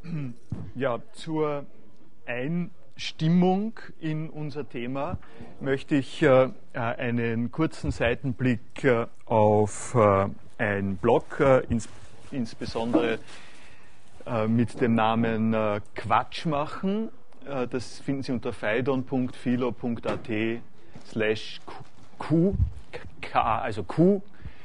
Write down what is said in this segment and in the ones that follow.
Ja, zur Einstimmung in unser Thema möchte ich einen kurzen Seitenblick auf einen Blog, insbesondere mit dem Namen Quatsch machen. Das finden Sie unter phaidon.philo.at/q, also Q.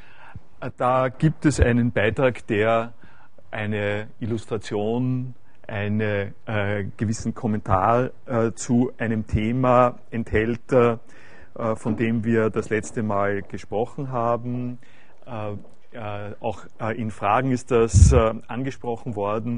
Da gibt es einen Beitrag, der eine Illustration, einen gewissen Kommentar zu einem Thema enthält, von dem wir das letzte Mal gesprochen haben. Auch in Fragen ist das angesprochen worden.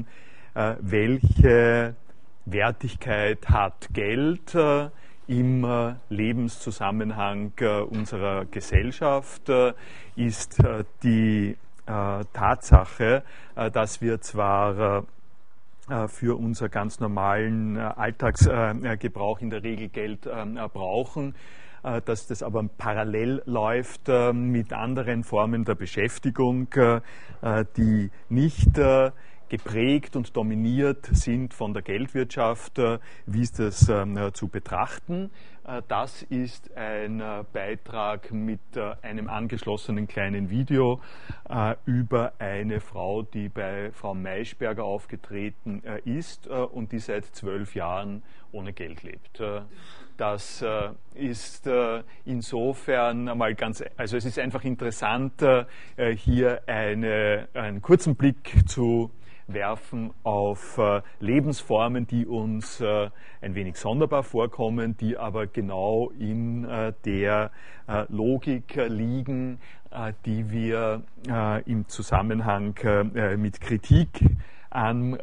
Welche Wertigkeit hat Geld im Lebenszusammenhang unserer Gesellschaft? Ist die Tatsache, dass wir zwar für unseren ganz normalen Alltagsgebrauch in der Regel Geld brauchen, dass das aber parallel läuft mit anderen Formen der Beschäftigung, die nicht geprägt und dominiert sind von der Geldwirtschaft. Wie ist das zu betrachten? Das ist ein Beitrag mit einem angeschlossenen kleinen Video über eine Frau, die bei Frau Maischberger aufgetreten ist und die seit 12 Jahren ohne Geld lebt. Das ist insofern einmal also es ist einfach interessant, hier einen kurzen Blick zu werfen auf Lebensformen, die uns ein wenig sonderbar vorkommen, die aber genau in der Logik liegen, die wir im Zusammenhang mit Kritik an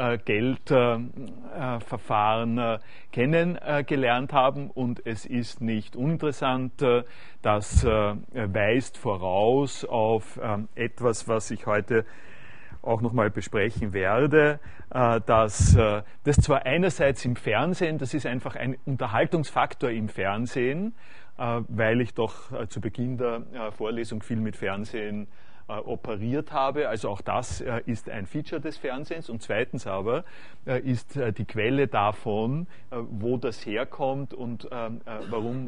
Geldverfahren kennengelernt haben. Und es ist nicht uninteressant, das weist voraus auf etwas, was ich heute auch nochmal besprechen werde, dass das zwar einerseits im Fernsehen, das ist einfach ein Unterhaltungsfaktor im Fernsehen, weil ich doch zu Beginn der Vorlesung viel mit Fernsehen operiert habe, also auch das ist ein Feature des Fernsehens, und zweitens aber ist die Quelle davon, wo das herkommt und warum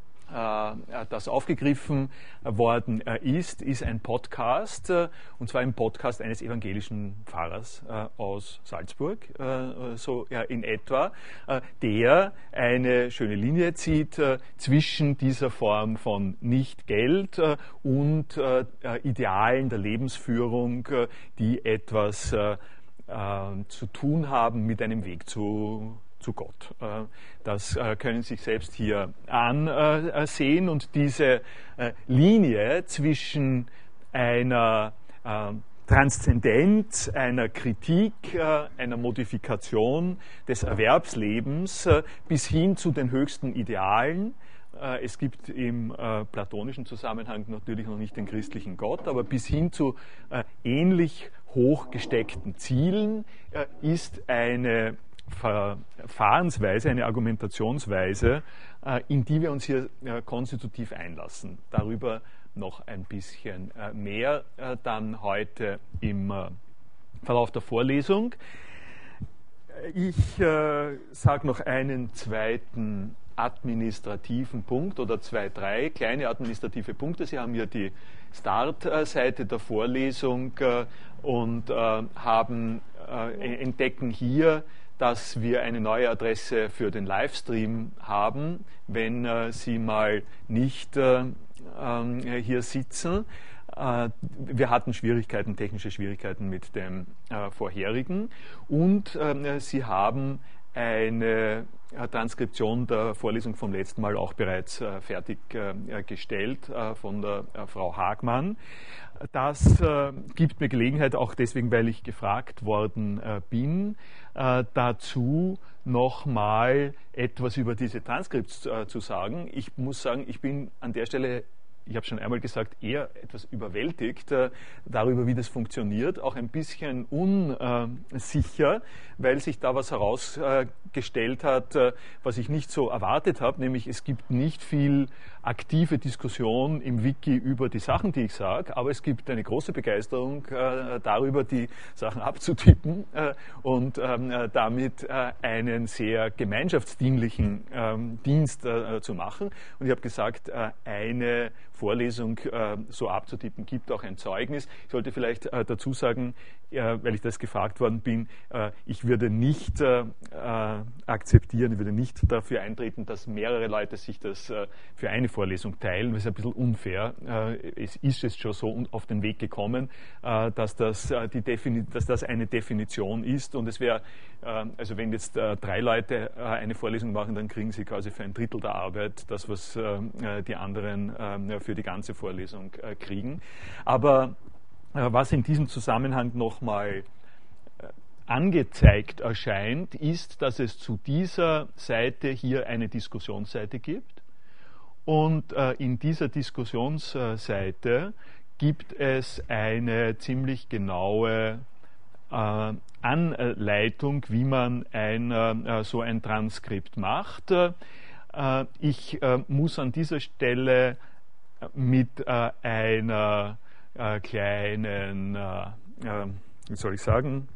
das aufgegriffen worden ist ein Podcast, und zwar ein Podcast eines evangelischen Pfarrers aus Salzburg, so in etwa, der eine schöne Linie zieht zwischen dieser Form von Nicht-Geld und Idealen der Lebensführung, die etwas zu tun haben mit einem Weg zu Gott. Das können Sie sich selbst hier ansehen, und diese Linie zwischen einer Transzendenz, einer Kritik, einer Modifikation des Erwerbslebens bis hin zu den höchsten Idealen. Es gibt im platonischen Zusammenhang natürlich noch nicht den christlichen Gott, aber bis hin zu ähnlich hoch gesteckten Zielen ist eine Verfahrensweise, eine Argumentationsweise, in die wir uns hier konstitutiv einlassen. Darüber noch ein bisschen mehr dann heute im Verlauf der Vorlesung. Ich sage noch einen zweiten administrativen Punkt oder drei kleine administrative Punkte. Sie haben hier die Startseite der Vorlesung und entdecken hier, dass wir eine neue Adresse für den Livestream haben, wenn Sie mal nicht hier sitzen. Wir hatten technische Schwierigkeiten mit dem vorherigen, und Sie haben eine Transkription der Vorlesung vom letzten Mal auch bereits fertiggestellt von der Frau Hagmann. Das gibt mir Gelegenheit, auch deswegen, weil ich gefragt worden bin, dazu nochmal etwas über diese Transkripts zu sagen. Ich muss sagen, ich bin an der Stelle ich habe schon einmal gesagt, eher etwas überwältigt darüber, wie das funktioniert, auch ein bisschen unsicher, weil sich da was herausgestellt hat, was ich nicht so erwartet habe, nämlich es gibt nicht viel aktive Diskussion im Wiki über die Sachen, die ich sage, aber es gibt eine große Begeisterung darüber, die Sachen abzutippen und damit einen sehr gemeinschaftsdienlichen Dienst zu machen. Und ich habe gesagt, eine Vorlesung so abzutippen, gibt auch ein Zeugnis. Ich sollte vielleicht dazu sagen, weil ich das gefragt worden bin, ich würde nicht akzeptieren, ich würde nicht dafür eintreten, dass mehrere Leute sich das für eine Vorlesung teilen. Das ist ein bisschen unfair. Es ist jetzt schon so auf den Weg gekommen, dass das eine Definition ist. Und es wäre, also wenn jetzt 3 Leute eine Vorlesung machen, dann kriegen sie quasi für ein Drittel der Arbeit das, was die anderen für die ganze Vorlesung kriegen. Aber was in diesem Zusammenhang nochmal angezeigt erscheint, ist, dass es zu dieser Seite hier eine Diskussionsseite gibt. Und in dieser Diskussionsseite gibt es eine ziemlich genaue Anleitung, wie man so ein Transkript macht. Ich muss an dieser Stelle mit einer kleinen, wie soll ich sagen,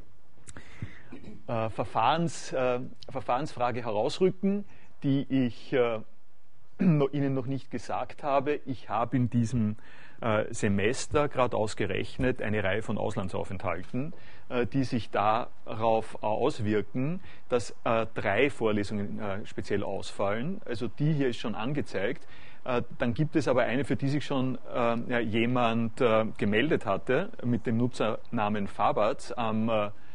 Verfahrensfrage herausrücken, die ich Ihnen noch nicht gesagt habe. Ich habe in diesem Semester gerade ausgerechnet eine Reihe von Auslandsaufenthalten, die sich darauf auswirken, dass 3 Vorlesungen speziell ausfallen. Also die hier ist schon angezeigt. Dann gibt es aber eine, für die sich schon jemand gemeldet hatte, mit dem Nutzernamen Fabatz am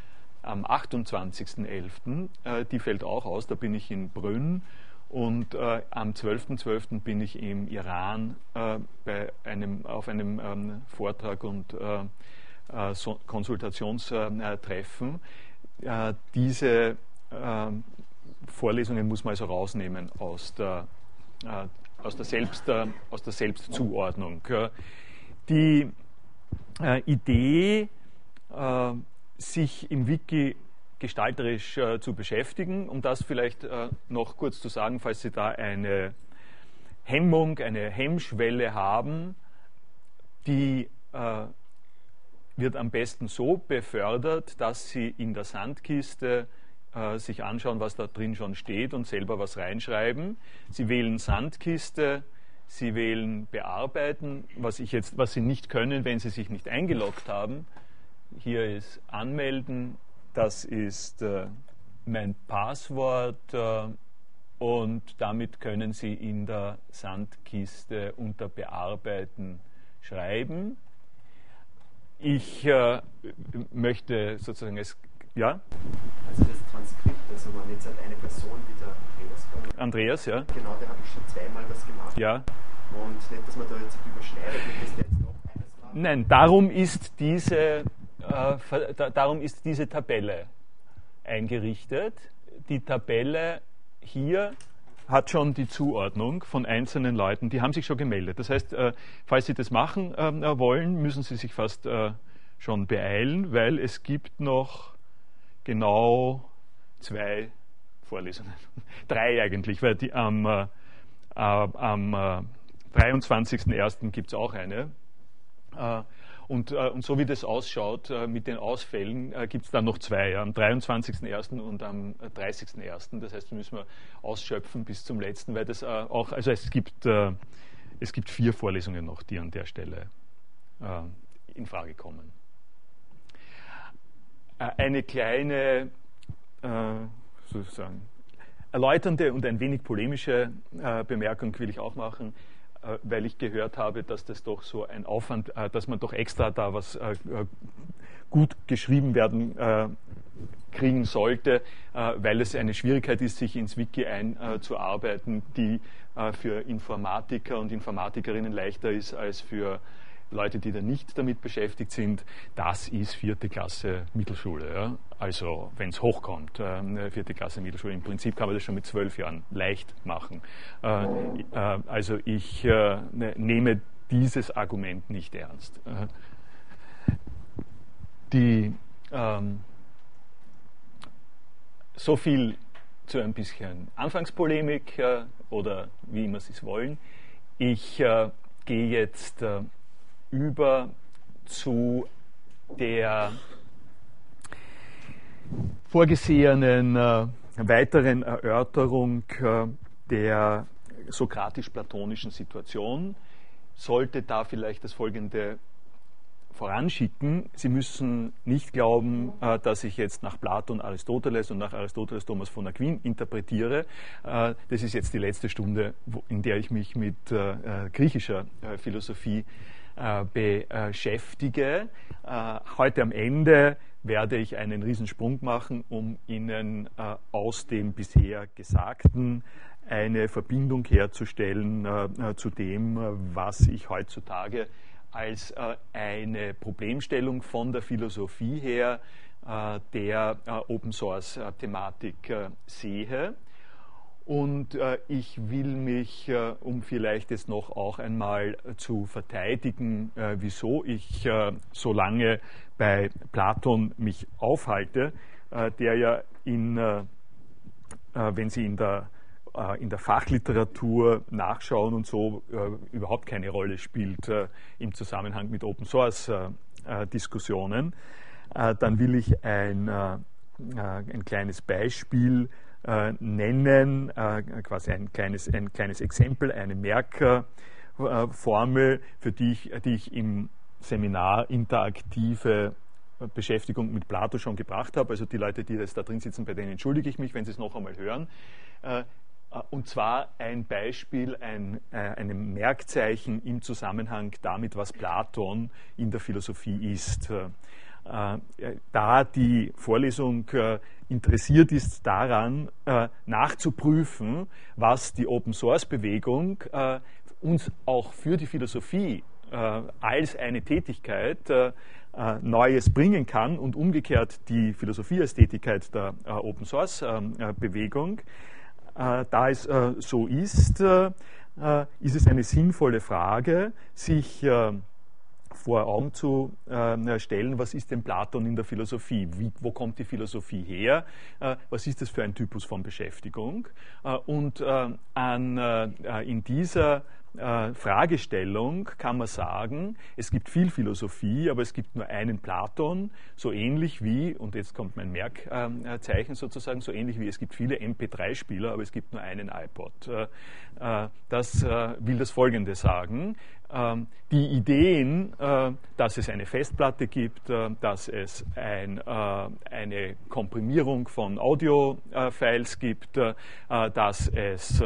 28.11. Die fällt auch aus, da bin ich in Brünn. Und am 12.12. bin ich im Iran auf einem Vortrag und Konsultationstreffen. Diese Vorlesungen muss man also rausnehmen aus der Selbstzuordnung. Die Idee, sich im Wiki gestalterisch zu beschäftigen, um das vielleicht noch kurz zu sagen, falls Sie da eine Hemmschwelle haben, die wird am besten so befördert, dass Sie in der Sandkiste sich anschauen, was da drin schon steht und selber was reinschreiben. Sie wählen Sandkiste, Sie wählen Bearbeiten, was Sie nicht können, wenn Sie sich nicht eingeloggt haben. Hier ist Anmelden, das ist mein Passwort und damit können Sie in der Sandkiste unter Bearbeiten schreiben. Ich möchte sozusagen ja? Also das Transkript, also man jetzt hat eine Person wie der Andreas, ja. Genau, der habe ich schon 2-mal was gemacht. Ja. Und nicht, dass man da jetzt überschneidet, dass der jetzt noch eines macht. Nein, darum ist diese Tabelle eingerichtet. Die Tabelle hier hat schon die Zuordnung von einzelnen Leuten, die haben sich schon gemeldet. Das heißt, falls Sie das machen wollen, müssen Sie sich fast schon beeilen, weil es gibt noch genau 2 Vorlesungen. 3 eigentlich, weil am 23.01. gibt es auch eine. Und so wie das ausschaut mit den Ausfällen, gibt es dann noch 2, am 23.01. und am 30.01. Das heißt, müssen wir ausschöpfen bis zum letzten, weil das auch, also es gibt 4 Vorlesungen noch, die an der Stelle in Frage kommen. Eine kleine, sozusagen, erläuternde und ein wenig polemische Bemerkung will ich auch machen, weil ich gehört habe, dass das doch so ein Aufwand, dass man doch extra da was gut geschrieben werden kriegen sollte, weil es eine Schwierigkeit ist, sich ins Wiki einzuarbeiten, die für Informatiker und Informatikerinnen leichter ist als für Leute, die da nicht damit beschäftigt sind, das ist 4. Klasse Mittelschule. Ja? Also wenn es hochkommt, 4. Klasse Mittelschule. Im Prinzip kann man das schon mit 12 Jahren leicht machen. Also ich nehme dieses Argument nicht ernst. So viel zu ein bisschen Anfangspolemik oder wie immer Sie es wollen. Ich gehe jetzt über zu der vorgesehenen weiteren Erörterung der sokratisch-platonischen Situation. Sollte da vielleicht das Folgende voranschicken. Sie müssen nicht glauben, dass ich jetzt nach Platon Aristoteles und nach Aristoteles Thomas von Aquin interpretiere. Das ist jetzt die letzte Stunde, in der ich mich mit griechischer Philosophie beschäftige. Heute am Ende werde ich einen Riesensprung machen, um Ihnen aus dem bisher Gesagten eine Verbindung herzustellen zu dem, was ich heutzutage als eine Problemstellung von der Philosophie her der Open-Source-Thematik sehe. Und ich will mich, um vielleicht jetzt noch auch einmal zu verteidigen, wieso ich so lange bei Platon mich aufhalte, der ja wenn Sie in der Fachliteratur nachschauen und so überhaupt keine Rolle spielt im Zusammenhang mit Open-Source-Diskussionen, dann will ich ein kleines Beispiel nennen, quasi ein kleines Exempel, eine Merkformel, für die ich im Seminar interaktive Beschäftigung mit Plato schon gebracht habe. Also die Leute, die jetzt da drin sitzen, bei denen entschuldige ich mich, wenn sie es noch einmal hören. Und zwar ein Beispiel, einem Merkzeichen im Zusammenhang damit, was Platon in der Philosophie ist. Da die Vorlesung interessiert ist daran, nachzuprüfen, was die Open-Source-Bewegung uns auch für die Philosophie als eine Tätigkeit Neues bringen kann und umgekehrt die Philosophie als Tätigkeit der Open-Source-Bewegung. Da es so ist, ist es eine sinnvolle Frage, sich vor Augen zu stellen, was ist denn Platon in der Philosophie? Wo kommt die Philosophie her? Was ist das für ein Typus von Beschäftigung? Und in dieser Fragestellung kann man sagen, es gibt viel Philosophie, aber es gibt nur einen Platon, so ähnlich wie, und jetzt kommt mein Merkzeichen sozusagen, so ähnlich wie es gibt viele MP3-Spieler, aber es gibt nur einen iPod. Das will das Folgende sagen. Die Ideen, dass es eine Festplatte gibt, dass es eine Komprimierung von Audio-Files gibt, dass es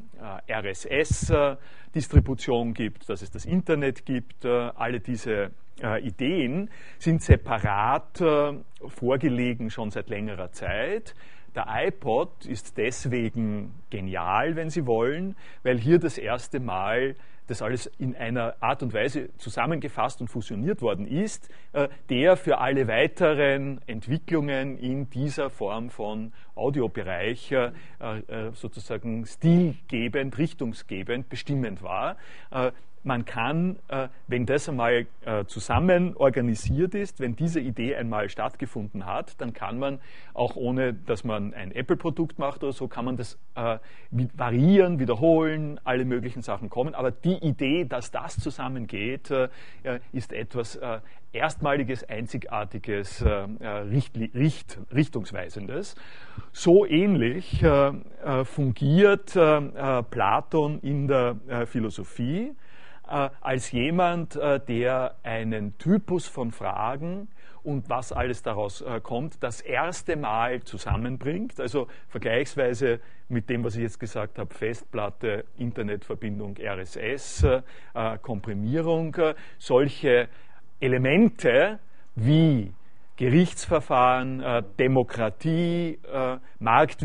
RSS-Distribution gibt, dass es das Internet gibt, alle diese Ideen sind separat vorgelegen schon seit längerer Zeit. Der iPod ist deswegen genial, wenn Sie wollen, weil hier das erste Mal das alles in einer Art und Weise zusammengefasst und fusioniert worden ist, der für alle weiteren Entwicklungen in dieser Form von Audiobereich sozusagen stilgebend, richtungsgebend, bestimmend war. Man kann, wenn das einmal zusammen organisiert ist, wenn diese Idee einmal stattgefunden hat, dann kann man, auch ohne dass man ein Apple-Produkt macht oder so, kann man das variieren, wiederholen, alle möglichen Sachen kommen. Aber die Idee, dass das zusammengeht, ist etwas Erstmaliges, Einzigartiges, Richtungsweisendes. So ähnlich fungiert Platon in der Philosophie als jemand, der einen Typus von Fragen und was alles daraus kommt, das erste Mal zusammenbringt. Also vergleichsweise mit dem, was ich jetzt gesagt habe, Festplatte, Internetverbindung, RSS, Komprimierung, solche Elemente wie Gerichtsverfahren, Demokratie,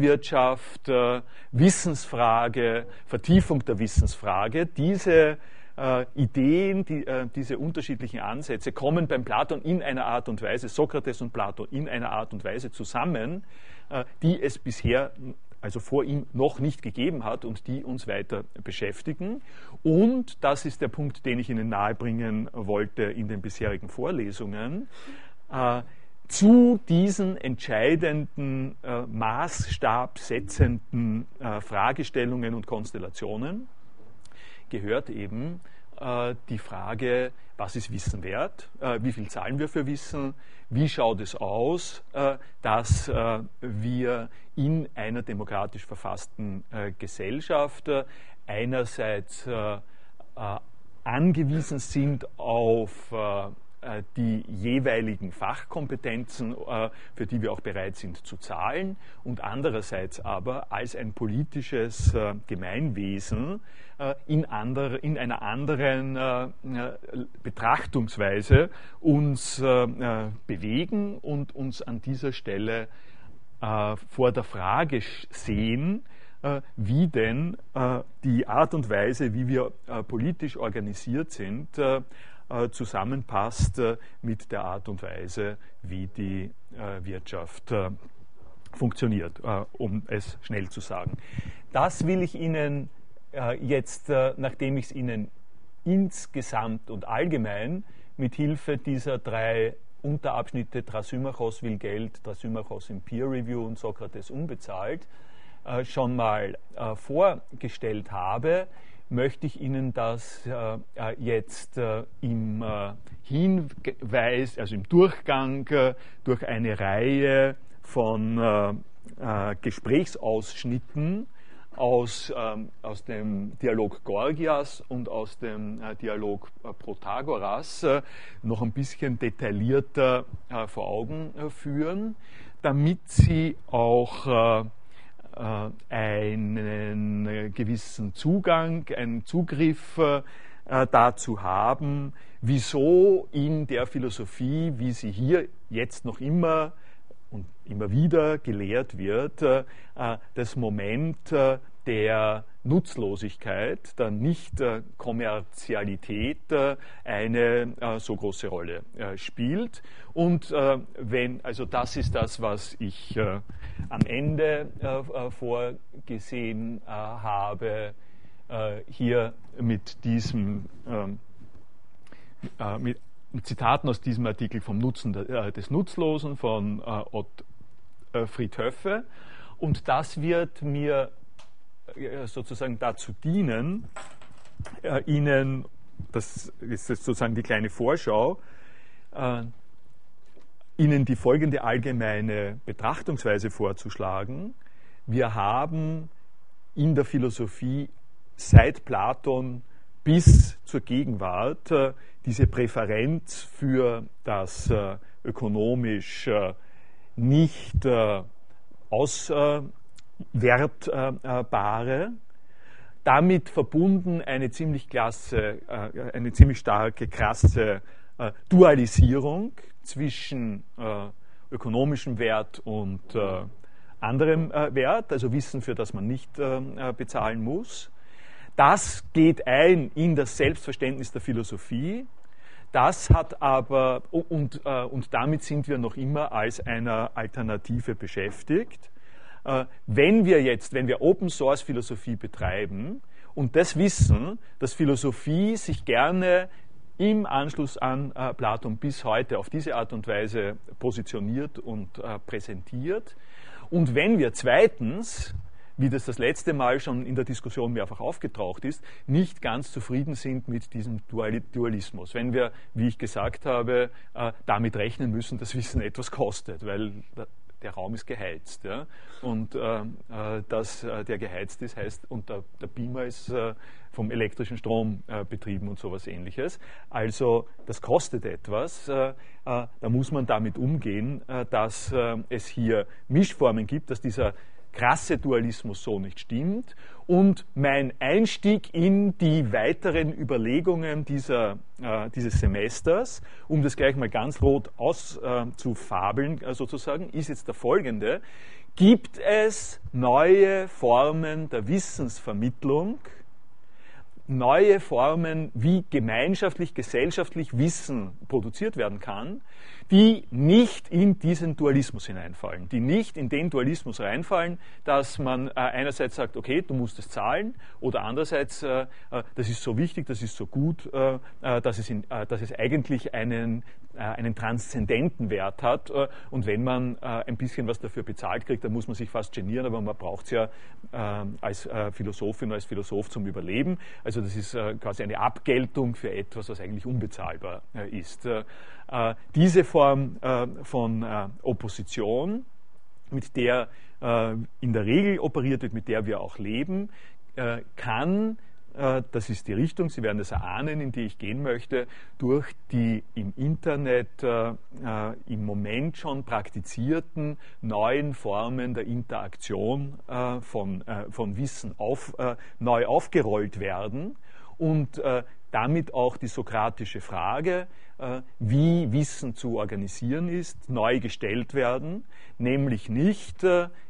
Marktwirtschaft, Wissensfrage, Vertiefung der Wissensfrage, diese Ideen, diese unterschiedlichen Ansätze kommen beim Platon in einer Art und Weise, Sokrates und Platon in einer Art und Weise zusammen, die es bisher, also vor ihm, noch nicht gegeben hat und die uns weiter beschäftigen. Und das ist der Punkt, den ich Ihnen nahebringen wollte in den bisherigen Vorlesungen. Zu diesen entscheidenden, maßstabsetzenden Fragestellungen und Konstellationen gehört eben die Frage, was ist Wissen wert? Wie viel zahlen wir für Wissen? Wie schaut es aus, dass wir in einer demokratisch verfassten Gesellschaft einerseits angewiesen sind auf die jeweiligen Fachkompetenzen, für die wir auch bereit sind zu zahlen, und andererseits aber als ein politisches Gemeinwesen in einer anderen Betrachtungsweise uns bewegen und uns an dieser Stelle vor der Frage sehen, wie denn die Art und Weise, wie wir politisch organisiert sind, zusammenpasst mit der Art und Weise, wie die Wirtschaft funktioniert, um es schnell zu sagen. Das will ich Ihnen jetzt, nachdem ich es Ihnen insgesamt und allgemein mit Hilfe dieser 3 Unterabschnitte Thrasymachos will Geld, Thrasymachos im Peer Review und Sokrates unbezahlt schon mal vorgestellt habe, möchte ich Ihnen das jetzt im Hinweis, also im Durchgang durch eine Reihe von Gesprächsausschnitten aus dem Dialog Gorgias und aus dem Dialog Protagoras noch ein bisschen detaillierter vor Augen führen, damit Sie auch einen gewissen Zugang, einen Zugriff dazu haben, wieso in der Philosophie, wie sie hier jetzt noch immer und immer wieder gelehrt wird, das Moment der Nutzlosigkeit, der Nicht-Kommerzialität eine so große Rolle spielt. Und also das ist das, was ich am Ende vorgesehen habe, hier mit diesem mit Zitaten aus diesem Artikel vom Nutzen des Nutzlosen von Ottfried Höffe. Und das wird mir sozusagen dazu dienen, Ihnen, das ist jetzt sozusagen die kleine Vorschau, Ihnen die folgende allgemeine Betrachtungsweise vorzuschlagen. Wir haben in der Philosophie seit Platon bis zur Gegenwart diese Präferenz für das ökonomisch nicht auswertbare, damit verbunden eine ziemlich starke, krasse Dualisierung zwischen ökonomischem Wert und anderem Wert, also Wissen, für das man nicht bezahlen muss. Das geht ein in das Selbstverständnis der Philosophie. Das hat aber, und damit sind wir noch immer als einer Alternative beschäftigt. Wenn wir Open Source Philosophie betreiben und das wissen, dass Philosophie sich gerne im Anschluss an Platon bis heute auf diese Art und Weise positioniert und präsentiert, und wenn wir zweitens, wie das letzte Mal schon in der Diskussion mehrfach aufgetaucht ist, nicht ganz zufrieden sind mit diesem Dualismus. Wenn wir, wie ich gesagt habe, damit rechnen müssen, dass Wissen etwas kostet, weil der Raum ist geheizt. Ja? Und dass der geheizt ist, heißt, und der Beamer ist vom elektrischen Strom betrieben und sowas Ähnliches. Also das kostet etwas. Da muss man damit umgehen, dass es hier Mischformen gibt, dass dieser krasse Dualismus so nicht stimmt. Und mein Einstieg in die weiteren Überlegungen dieses Semesters, um das gleich mal ganz rot auszufabeln sozusagen, ist jetzt der folgende. Gibt es neue Formen der Wissensvermittlung, neue Formen, wie gemeinschaftlich, gesellschaftlich Wissen produziert werden kann, die nicht in diesen Dualismus hineinfallen, die nicht in den Dualismus reinfallen, dass man einerseits sagt, okay, du musst es zahlen, oder andererseits, das ist so wichtig, das ist so gut, dass es eigentlich einen transzendenten Wert hat, und wenn man ein bisschen was dafür bezahlt kriegt, dann muss man sich fast genieren, aber man braucht es ja als Philosophin, als Philosoph zum Überleben. Also das ist quasi eine Abgeltung für etwas, was eigentlich unbezahlbar ist. Diese Form von Opposition, mit der in der Regel operiert wird, mit der wir auch leben, kann, das ist die Richtung, Sie werden es erahnen, in die ich gehen möchte, durch die im Internet im Moment schon praktizierten neuen Formen der Interaktion von Wissen neu aufgerollt werden und damit auch die sokratische Frage, wie Wissen zu organisieren ist, neu gestellt werden, nämlich nicht,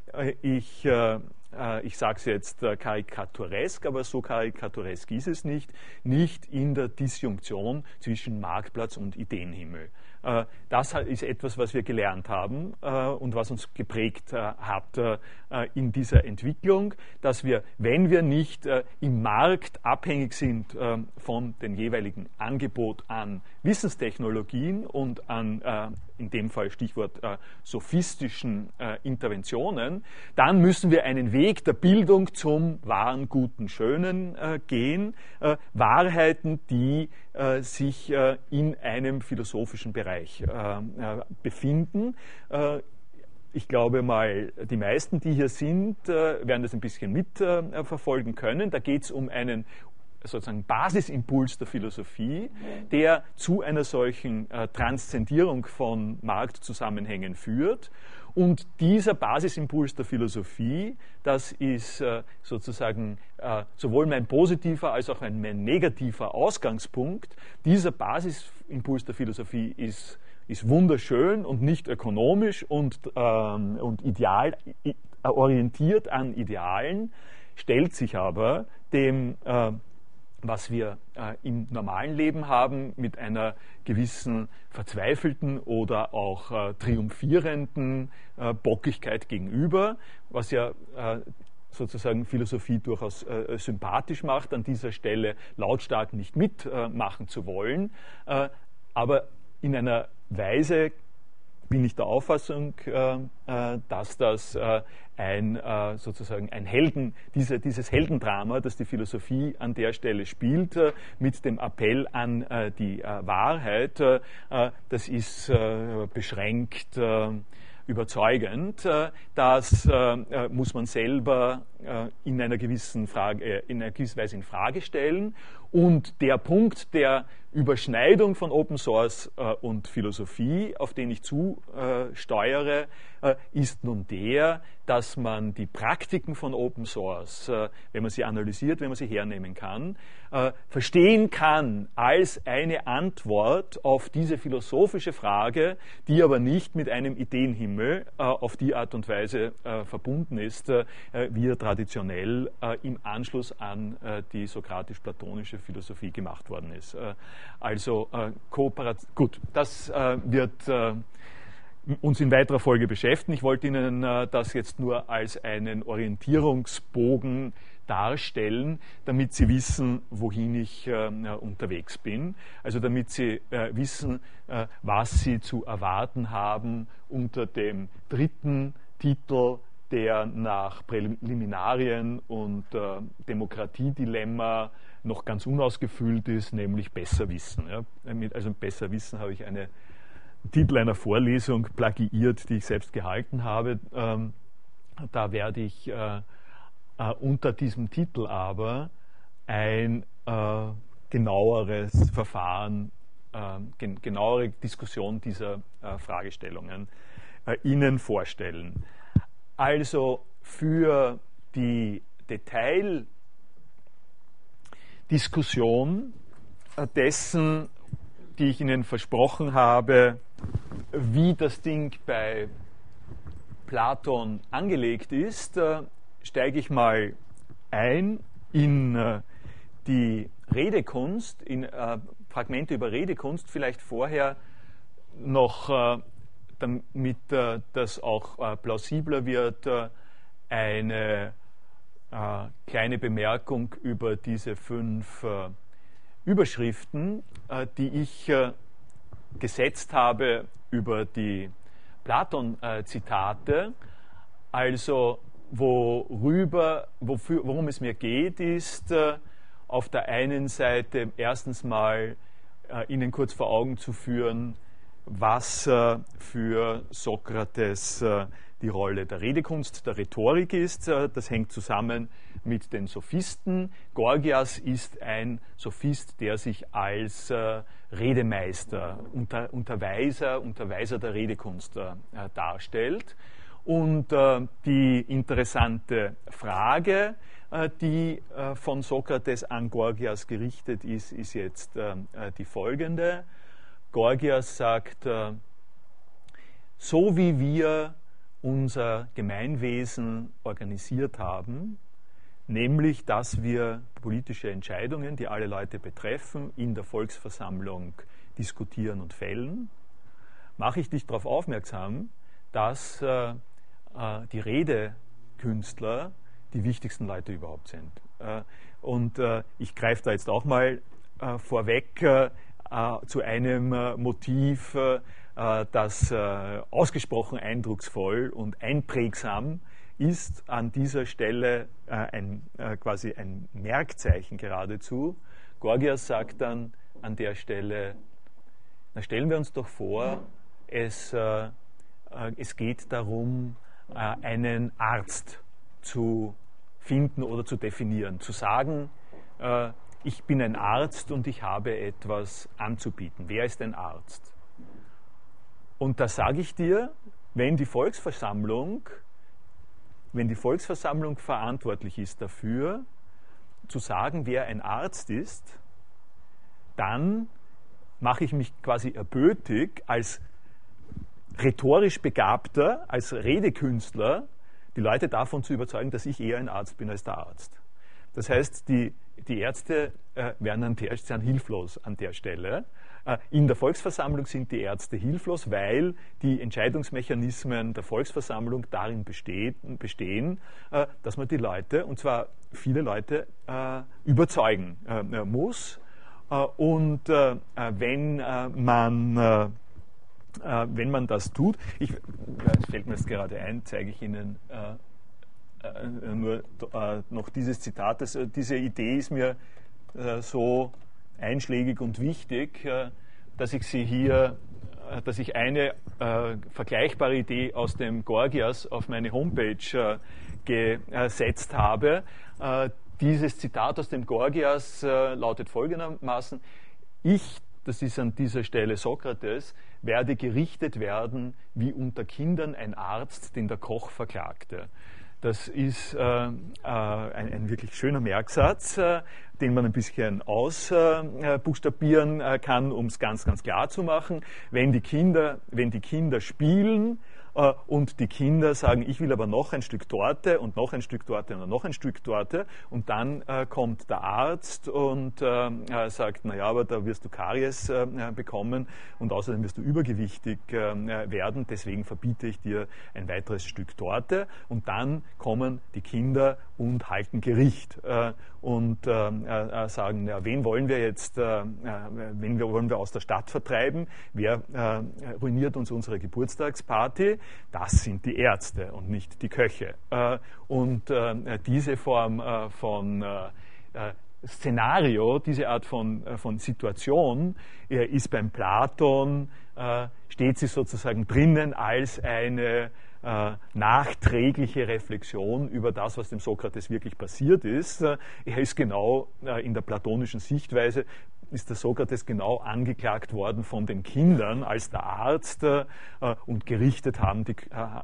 ich sage es jetzt karikaturesk, aber so karikaturesk ist es nicht in der Disjunktion zwischen Marktplatz und Ideenhimmel. Das ist etwas, was wir gelernt haben und was uns geprägt hat in dieser Entwicklung, dass wir, wenn wir nicht im Markt abhängig sind von dem jeweiligen Angebot an Wissenstechnologien und an, in dem Fall Stichwort, sophistischen Interventionen, dann müssen wir einen Weg der Bildung zum wahren, guten, schönen gehen. Wahrheiten, die sich in einem philosophischen Bereich befinden. Ich glaube mal, die meisten, die hier sind, werden das ein bisschen mitverfolgen können. Da geht es um einen sozusagen Basisimpuls der Philosophie, der zu einer solchen Transzendierung von Marktzusammenhängen führt. Und dieser Basisimpuls der Philosophie, das ist sozusagen sowohl mein positiver als auch mein negativer Ausgangspunkt. Dieser Basisimpuls der Philosophie ist wunderschön und nicht ökonomisch und ideal orientiert an Idealen, stellt sich aber dem was wir im normalen Leben haben, mit einer gewissen verzweifelten oder auch triumphierenden Bockigkeit gegenüber, was ja sozusagen Philosophie durchaus sympathisch macht, an dieser Stelle lautstark nicht mitmachen zu wollen, aber in einer Weise bin ich der Auffassung, dass das sozusagen dieses Heldendrama, das die Philosophie an der Stelle spielt, mit dem Appell an die Wahrheit, das ist beschränkt überzeugend. Das muss man selber in einer gewissen Weise in Frage stellen. Und der Punkt der Überschneidung von Open Source und Philosophie, auf den ich zusteuere, ist nun der, dass man die Praktiken von Open Source, wenn man sie analysiert, wenn man sie hernehmen kann, verstehen kann als eine Antwort auf diese philosophische Frage, die aber nicht mit einem Ideenhimmel auf die Art und Weise verbunden ist, wie er traditionell im Anschluss an die sokratisch-platonische Philosophie gemacht worden ist. Also Kooperation. Gut, das wird uns in weiterer Folge beschäftigen. Ich wollte Ihnen das jetzt nur als einen Orientierungsbogen darstellen, damit Sie wissen, wohin ich unterwegs bin. Also damit Sie wissen, was Sie zu erwarten haben unter dem dritten Titel, der nach Präliminarien und Demokratiedilemma noch ganz unausgefüllt ist, nämlich Besser Wissen. Ja. Also mit Besser Wissen habe ich einen Titel einer Vorlesung plagiiert, die ich selbst gehalten habe. Da werde ich unter diesem Titel aber ein genaueres Verfahren, genauere Diskussion dieser Fragestellungen Ihnen vorstellen. Also für die Detaildiskussion dessen, die ich Ihnen versprochen habe, wie das Ding bei Platon angelegt ist, steige ich mal ein in die Redekunst, Fragmente über Redekunst, vielleicht vorher noch, damit das auch plausibler wird, eine kleine Bemerkung über diese 5 Überschriften, die ich gesetzt habe über die Platon-Zitate. Also worum es mir geht, ist auf der einen Seite erstens mal Ihnen kurz vor Augen zu führen, was für Sokrates die Rolle der Redekunst, der Rhetorik ist. Das hängt zusammen mit den Sophisten. Gorgias ist ein Sophist, der sich als Redemeister, Unterweiser der Redekunst darstellt. Und die interessante Frage, die von Sokrates an Gorgias gerichtet ist, ist jetzt die folgende. Gorgias sagt, so wie wir unser Gemeinwesen organisiert haben, nämlich dass wir politische Entscheidungen, die alle Leute betreffen, in der Volksversammlung diskutieren und fällen, mache ich dich darauf aufmerksam, dass die Redekünstler die wichtigsten Leute überhaupt sind. Und ich greife da jetzt auch mal vorweg zu einem Motiv, das ausgesprochen eindrucksvoll und einprägsam ist, an dieser Stelle quasi ein Merkzeichen geradezu. Gorgias sagt dann an der Stelle, na stellen wir uns doch vor, es geht darum, einen Arzt zu finden oder zu definieren, zu sagen, ich bin ein Arzt und ich habe etwas anzubieten. Wer ist ein Arzt? Und da sage ich dir, wenn die Volksversammlung verantwortlich ist dafür, zu sagen, wer ein Arzt ist, dann mache ich mich quasi erbötig als rhetorisch Begabter, als Redekünstler, die Leute davon zu überzeugen, dass ich eher ein Arzt bin als der Arzt. Das heißt, die Ärzte sind hilflos an der Stelle. In der Volksversammlung sind die Ärzte hilflos, weil die Entscheidungsmechanismen der Volksversammlung darin bestehen, dass man die Leute, und zwar viele Leute, überzeugen muss. Und wenn man das tut, es fällt mir jetzt gerade ein, zeige ich Ihnen nur noch dieses Zitat. Diese Idee ist mir so einschlägig und wichtig, dass ich eine vergleichbare Idee aus dem Gorgias auf meine Homepage gesetzt habe. Dieses Zitat aus dem Gorgias lautet folgendermaßen: das ist an dieser Stelle Sokrates, werde gerichtet werden wie unter Kindern ein Arzt, den der Koch verklagte. Das ist ein wirklich schöner Merksatz, den man ein bisschen ausbuchstabieren kann, um es ganz, ganz klar zu machen. Wenn die Kinder spielen und die Kinder sagen, ich will aber noch ein Stück Torte und noch ein Stück Torte und noch ein Stück Torte, und dann kommt der Arzt und sagt, naja, aber da wirst du Karies bekommen und außerdem wirst du übergewichtig werden, deswegen verbiete ich dir ein weiteres Stück Torte, und dann kommen die Kinder und halten Gericht und sagen, ja, wen wollen wir jetzt, wollen wir aus der Stadt vertreiben, wer ruiniert uns unsere Geburtstagsparty? Das sind die Ärzte und nicht die Köche. Und diese Form von Szenario, diese Art von Situation ist beim Platon, steht sie sozusagen drinnen als eine nachträgliche Reflexion über das, was dem Sokrates wirklich passiert ist. Er ist genau in der platonischen Sichtweise, ist der Sokrates genau angeklagt worden von den Kindern als der Arzt und gerichtet haben die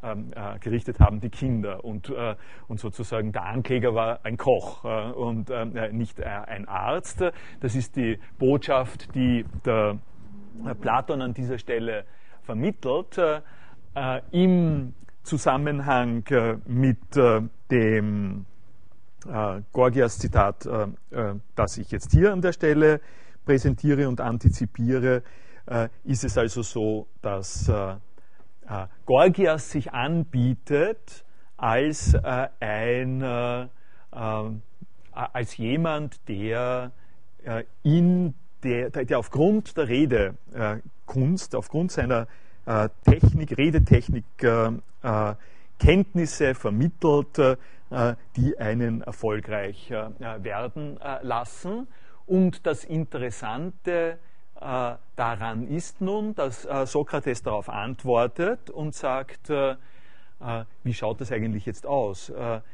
Kinder. Und sozusagen der Ankläger war ein Koch und nicht ein Arzt. Das ist die Botschaft, die der Platon an dieser Stelle vermittelt. Im Zusammenhang mit dem Gorgias Zitat, das ich jetzt hier an der Stelle präsentiere und antizipiere, ist es also so, dass Gorgias sich anbietet als als jemand, der der aufgrund der Redekunst, aufgrund seiner Redetechnik Kenntnisse vermittelt, die einen erfolgreich werden lassen. Und das Interessante daran ist nun, dass Sokrates darauf antwortet und sagt, wie schaut das eigentlich jetzt aus?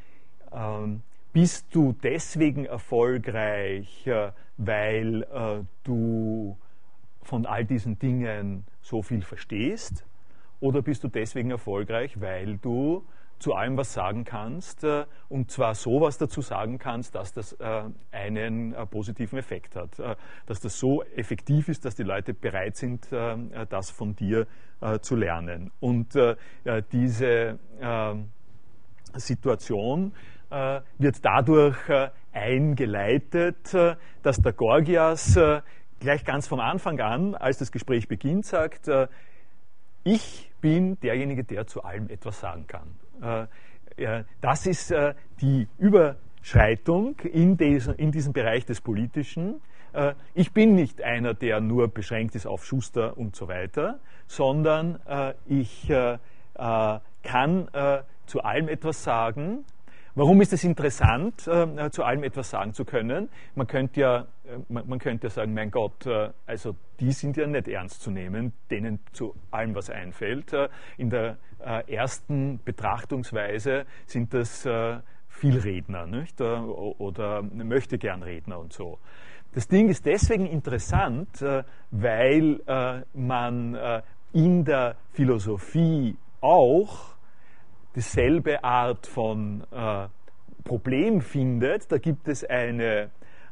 Bist du deswegen erfolgreich, weil du von all diesen Dingen so viel verstehst? Oder bist du deswegen erfolgreich, weil du zu allem was sagen kannst und zwar sowas dazu sagen kannst, dass das einen positiven Effekt hat, dass das so effektiv ist, dass die Leute bereit sind, das von dir zu lernen. Und diese Situation wird dadurch eingeleitet, dass der Gorgias gleich ganz von Anfang an, als das Gespräch beginnt, sagt, ich bin derjenige, der zu allem etwas sagen kann. Das ist die Überschreitung in diesem Bereich des Politischen. Ich bin nicht einer, der nur beschränkt ist auf Schuster und so weiter, sondern ich kann zu allem etwas sagen. Warum ist es interessant, zu allem etwas sagen zu können? Man könnte ja sagen, mein Gott, also die sind ja nicht ernst zu nehmen, denen zu allem was einfällt. In der ersten Betrachtungsweise sind das Vielredner, nicht? Oder Möchtegernredner und so. Das Ding ist deswegen interessant, weil man in der Philosophie auch dieselbe Art von Problem findet. Da gibt es eine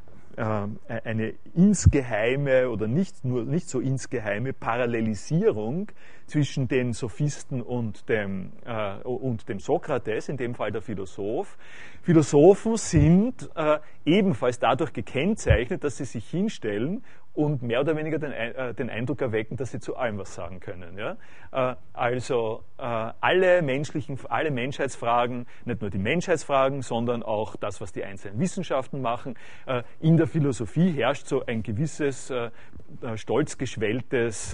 insgeheime oder nicht so insgeheime Parallelisierung zwischen den Sophisten und dem Sokrates, in dem Fall der Philosoph. Philosophen sind ebenfalls dadurch gekennzeichnet, dass sie sich hinstellen und mehr oder weniger den Eindruck erwecken, dass sie zu allem was sagen können. Ja? Also alle Menschheitsfragen, nicht nur die Menschheitsfragen, sondern auch das, was die einzelnen Wissenschaften machen. In der Philosophie herrscht so ein gewisses stolz geschwelltes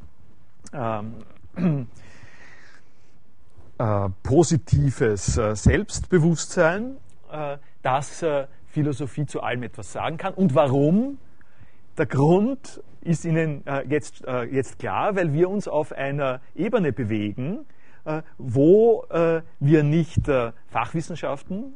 positives Selbstbewusstsein, dass Philosophie zu allem etwas sagen kann. Und warum? Der Grund ist Ihnen jetzt klar, weil wir uns auf einer Ebene bewegen, wo wir nicht Fachwissenschaften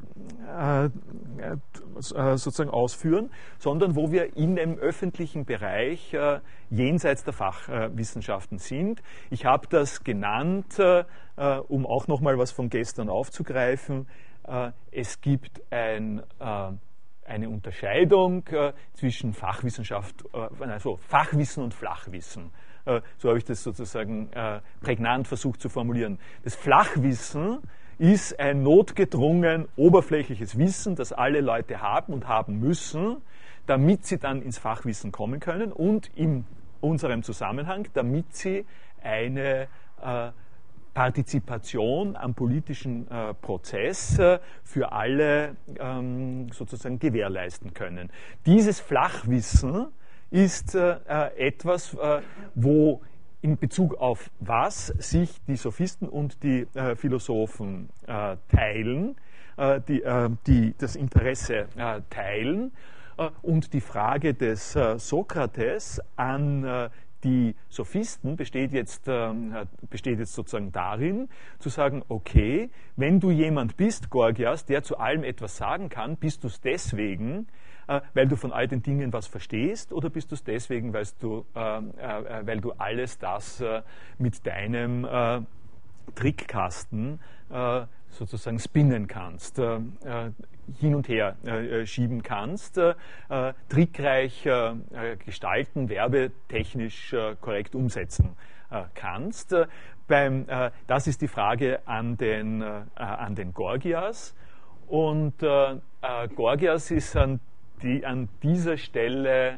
sozusagen ausführen, sondern wo wir in dem öffentlichen Bereich jenseits der Fachwissenschaften sind. Ich habe das genannt, um auch nochmal was von gestern aufzugreifen. Es gibt eine Unterscheidung zwischen Fachwissen und Flachwissen. So habe ich das sozusagen prägnant versucht zu formulieren. Das Flachwissen ist ein notgedrungen oberflächliches Wissen, das alle Leute haben und haben müssen, damit sie dann ins Fachwissen kommen können und in unserem Zusammenhang, damit sie eine Partizipation am politischen Prozess für alle sozusagen gewährleisten können. Dieses Flachwissen ist etwas, wo in Bezug auf was sich die Sophisten und die Philosophen teilen, die das Interesse teilen. Und die Frage des Sokrates an die Sophisten besteht jetzt sozusagen darin, zu sagen, okay, wenn du jemand bist, Gorgias, der zu allem etwas sagen kann, bist du es deswegen, weil du von all den Dingen was verstehst, oder bist du es deswegen, weil du alles das mit deinem Trickkasten sozusagen spinnen kannst, hin und her schieben kannst, trickreich gestalten, werbetechnisch korrekt umsetzen kannst. Das ist die Frage an den Gorgias. Und Gorgias ist an dieser Stelle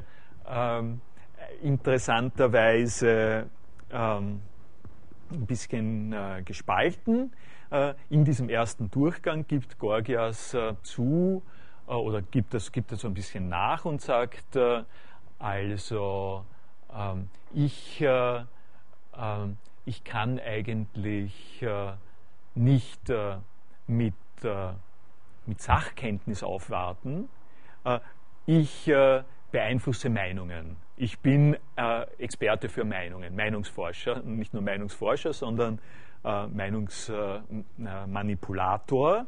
interessanterweise ein bisschen gespalten. In diesem ersten Durchgang gibt Gorgias zu, oder gibt es so ein bisschen nach und sagt, ich kann eigentlich nicht mit Sachkenntnis aufwarten. Ich beeinflusse Meinungen. Ich bin Experte für Meinungen, Meinungsforscher, nicht nur Meinungsforscher, sondern Meinungsmanipulator.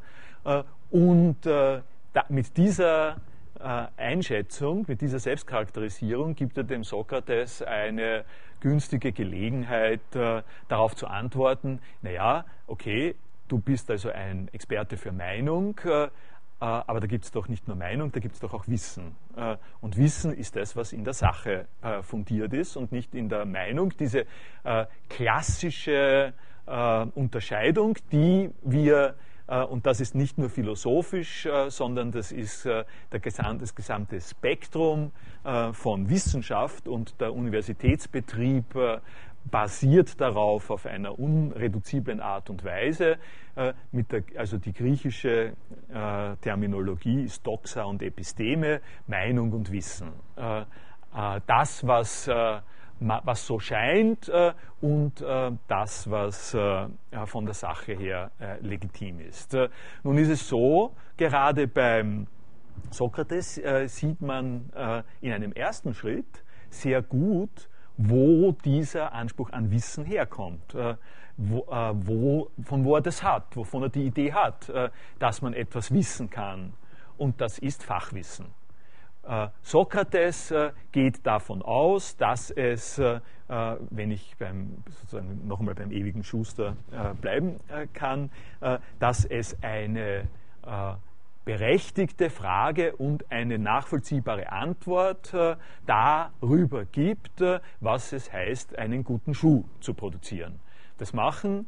Mit dieser Einschätzung, mit dieser Selbstcharakterisierung gibt er dem Sokrates eine günstige Gelegenheit, darauf zu antworten, naja, okay, du bist also ein Experte für Meinung, aber da gibt es doch nicht nur Meinung, da gibt es doch auch Wissen. Und Wissen ist das, was in der Sache fundiert ist und nicht in der Meinung. Diese klassische Unterscheidung, die wir, und das ist nicht nur philosophisch, sondern das ist das gesamte Spektrum von Wissenschaft, und der Universitätsbetrieb basiert darauf auf einer unreduziblen Art und Weise. Also die griechische Terminologie ist Doxa und Episteme, Meinung und Wissen. Das, was so scheint, und das, was von der Sache her legitim ist. Nun ist es so, gerade beim Sokrates sieht man in einem ersten Schritt sehr gut, wo dieser Anspruch an Wissen herkommt, von wo er das hat, wovon er die Idee hat, dass man etwas wissen kann. Und das ist Fachwissen. Sokrates geht davon aus, dass es, wenn ich noch einmal beim ewigen Schuster bleiben kann, dass es eine berechtigte Frage und eine nachvollziehbare Antwort darüber gibt, was es heißt, einen guten Schuh zu produzieren. Das machen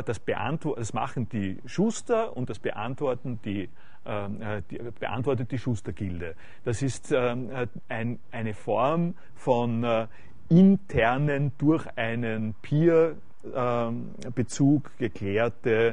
die Schuster, und das beantwortet die Schustergilde. Das ist eine Form von internen, durch einen Peer-Bezug geklärte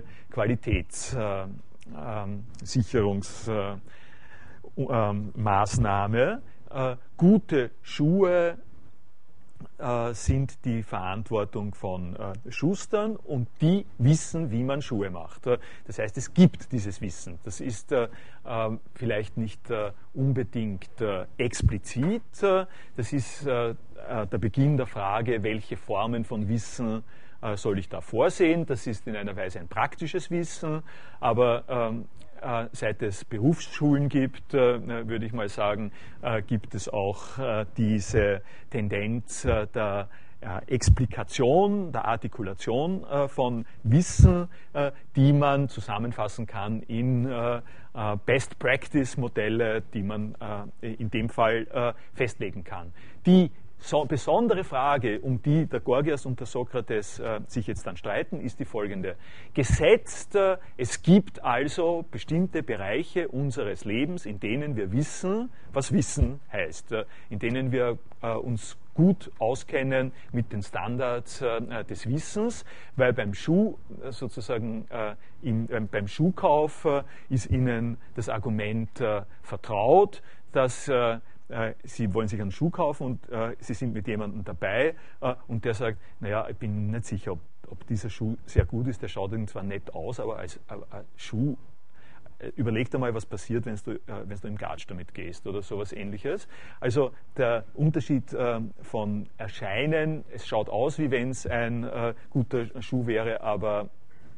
Qualitätssicherungsmaßnahme. Gute Schuhe sind die Verantwortung von Schustern, und die wissen, wie man Schuhe macht. Das heißt, es gibt dieses Wissen. Das ist vielleicht nicht unbedingt explizit. Das ist der Beginn der Frage, welche Formen von Wissen soll ich da vorsehen. Das ist in einer Weise ein praktisches Wissen, aber seit es Berufsschulen gibt, würde ich mal sagen, gibt es auch diese Tendenz der Explikation, der Artikulation von Wissen, die man zusammenfassen kann in Best-Practice-Modelle, die man in dem Fall festlegen kann. Die besondere Frage, um die der Gorgias und der Sokrates sich jetzt dann streiten, ist die folgende. Gesetzt, es gibt also bestimmte Bereiche unseres Lebens, in denen wir wissen, was Wissen heißt, in denen wir uns gut auskennen mit den Standards des Wissens, weil beim Schuh sozusagen beim Schuhkauf ist Ihnen das Argument vertraut, dass Sie wollen sich einen Schuh kaufen und Sie sind mit jemandem dabei und der sagt, naja, ich bin nicht sicher, ob dieser Schuh sehr gut ist, der schaut Ihnen zwar nett aus, aber als Schuh, überleg dir mal, was passiert, wenn du im Gatsch damit gehst oder sowas Ähnliches. Also der Unterschied von Erscheinen, es schaut aus, wie wenn es ein guter Schuh wäre, aber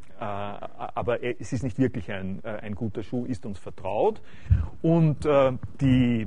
es ist nicht wirklich ein guter Schuh, ist uns vertraut. Und die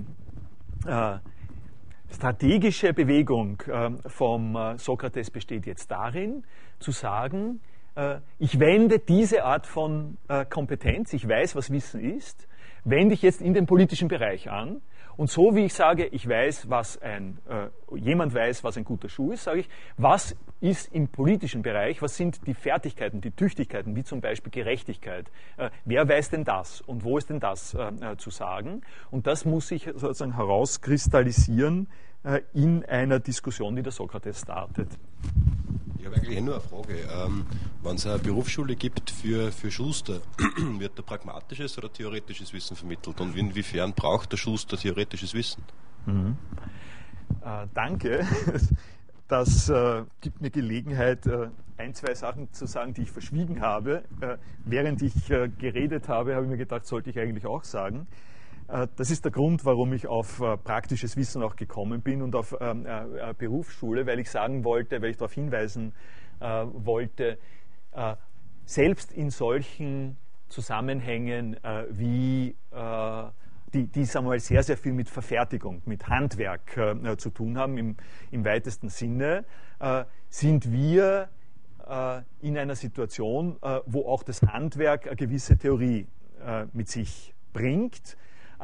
strategische Bewegung vom Sokrates besteht jetzt darin, zu sagen, ich wende diese Art von Kompetenz, ich weiß, was Wissen ist, wende ich jetzt in den politischen Bereich an. Und so wie ich sage, ich weiß, jemand weiß, was ein guter Schuh ist, sage ich, was ist im politischen Bereich, was sind die Fertigkeiten, die Tüchtigkeiten, wie zum Beispiel Gerechtigkeit. Wer weiß denn das und wo ist denn das zu sagen? Und das muss sich sozusagen herauskristallisieren in einer Diskussion, die der Sokrates startet. Ich habe eigentlich nur eine Frage. Wenn es eine Berufsschule gibt für Schuster, wird da pragmatisches oder theoretisches Wissen vermittelt? Und inwiefern braucht der Schuster theoretisches Wissen? Mhm. Danke. Das gibt mir Gelegenheit, ein, zwei Sachen zu sagen, die ich verschwiegen habe. Während ich geredet habe, habe ich mir gedacht, sollte ich eigentlich auch sagen. Das ist der Grund, warum ich auf praktisches Wissen auch gekommen bin und auf Berufsschule, weil ich sagen wollte, weil ich darauf hinweisen wollte, selbst in solchen Zusammenhängen wie die sagen wir mal, sehr, sehr viel mit Verfertigung, mit Handwerk zu tun haben, im weitesten Sinne, sind wir in einer Situation, wo auch das Handwerk eine gewisse Theorie mit sich bringt.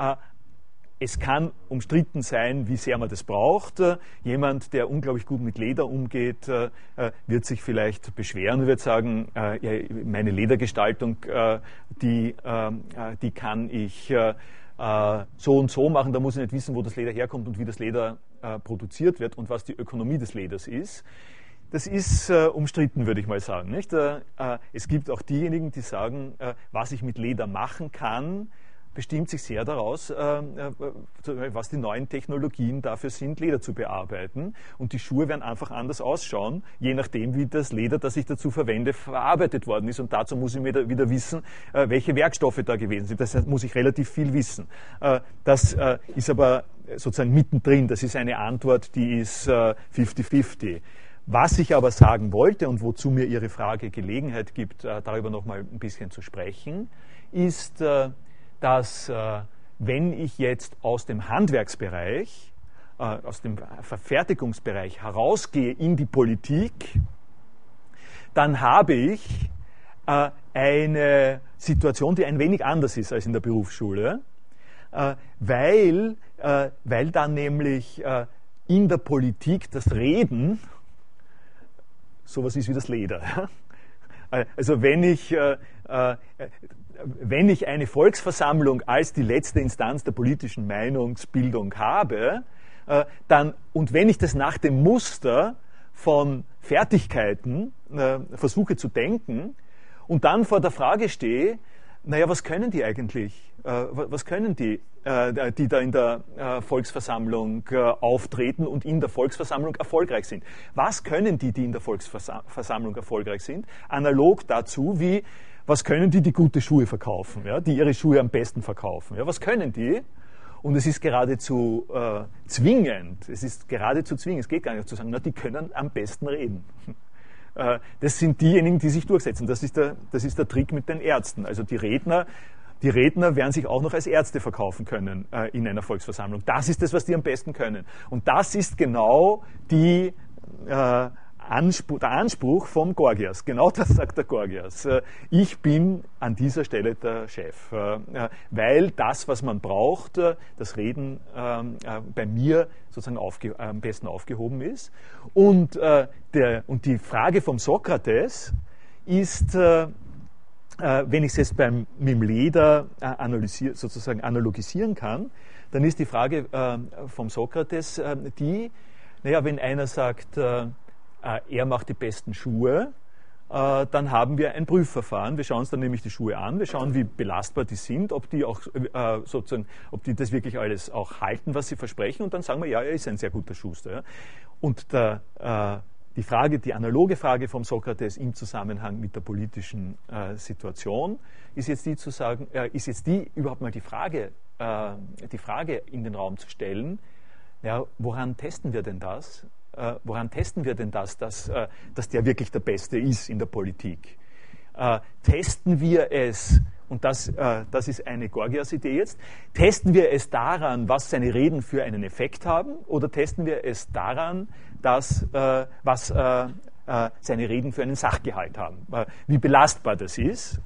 Es kann umstritten sein, wie sehr man das braucht. Jemand, der unglaublich gut mit Leder umgeht, wird sich vielleicht beschweren und wird sagen, meine Ledergestaltung, die kann ich so und so machen, da muss ich nicht wissen, wo das Leder herkommt und wie das Leder produziert wird und was die Ökonomie des Leders ist. Das ist umstritten, würde ich mal sagen. Nicht? Es gibt auch diejenigen, die sagen, was ich mit Leder machen kann, bestimmt sich sehr daraus, was die neuen Technologien dafür sind, Leder zu bearbeiten. Und die Schuhe werden einfach anders ausschauen, je nachdem, wie das Leder, das ich dazu verwende, verarbeitet worden ist. Und dazu muss ich wieder wissen, welche Werkstoffe da gewesen sind. Das muss ich relativ viel wissen. Das ist aber sozusagen mittendrin. Das ist eine Antwort, die ist 50-50. Was ich aber sagen wollte und wozu mir Ihre Frage Gelegenheit gibt, darüber noch mal ein bisschen zu sprechen, ist, dass wenn ich jetzt aus dem Handwerksbereich, aus dem Verfertigungsbereich herausgehe in die Politik, dann habe ich eine Situation, die ein wenig anders ist als in der Berufsschule, weil dann nämlich in der Politik das Reden sowas ist wie das Leder. Also wenn ich eine Volksversammlung als die letzte Instanz der politischen Meinungsbildung habe, und wenn ich das nach dem Muster von Fertigkeiten versuche zu denken und dann vor der Frage stehe, naja, was können die eigentlich? Was können die da in der Volksversammlung auftreten und in der Volksversammlung erfolgreich sind? Was können die in der Volksversammlung erfolgreich sind? Analog dazu wie, was können die gute Schuhe verkaufen, ja, die ihre Schuhe am besten verkaufen? Ja, was können die? Und es ist geradezu zwingend. Es geht gar nicht zu sagen, na, die können am besten reden. Das sind diejenigen, die sich durchsetzen. Das ist der Trick mit den Ärzten. Also die Redner werden sich auch noch als Ärzte verkaufen können in einer Volksversammlung. Das ist das, was die am besten können. Und das ist genau der Anspruch vom Gorgias. Genau das sagt der Gorgias. Ich bin an dieser Stelle der Chef, weil das, was man braucht, das Reden bei mir sozusagen am besten aufgehoben ist. Und die Frage vom Sokrates ist, wenn ich es jetzt mit dem Leder sozusagen analogisieren kann, dann ist die Frage vom Sokrates wenn einer sagt, er macht die besten Schuhe, dann haben wir ein Prüfverfahren. Wir schauen uns dann nämlich die Schuhe an, wir schauen, wie belastbar die sind, ob die das wirklich alles auch halten, was sie versprechen, und dann sagen wir, ja, er ist ein sehr guter Schuster. Ja. Und die analoge Frage vom Sokrates im Zusammenhang mit der politischen Situation ist jetzt die zu sagen, überhaupt mal die Frage in den Raum zu stellen, ja, woran testen wir denn das? Dass der wirklich der Beste ist in der Politik? Testen wir es, und das ist eine Gorgias-Idee jetzt, testen wir es daran, was seine Reden für einen Effekt haben, oder testen wir es daran, was seine Reden für einen Sachgehalt haben. Wie belastbar das ist,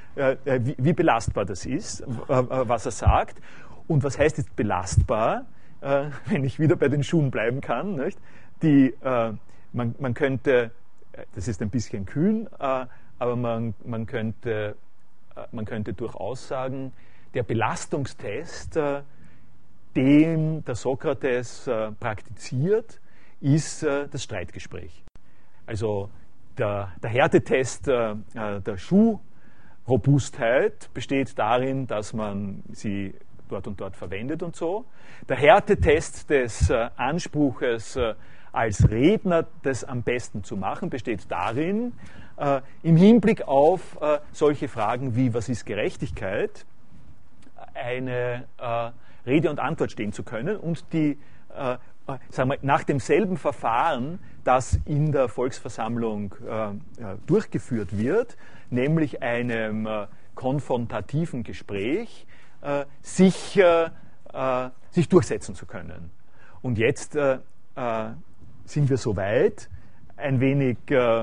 was er sagt. Und was heißt jetzt belastbar, wenn ich wieder bei den Schuhen bleiben kann? Nicht? Man könnte, das ist ein bisschen kühn, aber man könnte durchaus sagen, der Belastungstest, den der Sokrates praktiziert, ist das Streitgespräch. Also der Härtetest der Schuhrobustheit besteht darin, dass man sie dort und dort verwendet und so. Der Härtetest des Anspruches, als Redner das am besten zu machen, besteht darin, im Hinblick auf solche Fragen wie, was ist Gerechtigkeit, eine Rede und Antwort stehen zu können und die, sagen wir, nach demselben Verfahren, das in der Volksversammlung durchgeführt wird, nämlich einem konfrontativen Gespräch, sich durchsetzen zu können. Und jetzt sind wir so weit, ein wenig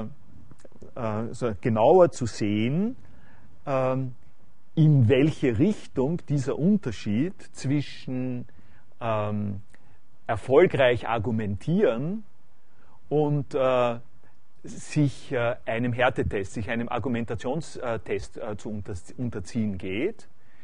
genauer zu sehen, in welche Richtung dieser Unterschied zwischen erfolgreich argumentieren und sich einem Härtetest, sich einem Argumentationstest zu unterziehen geht.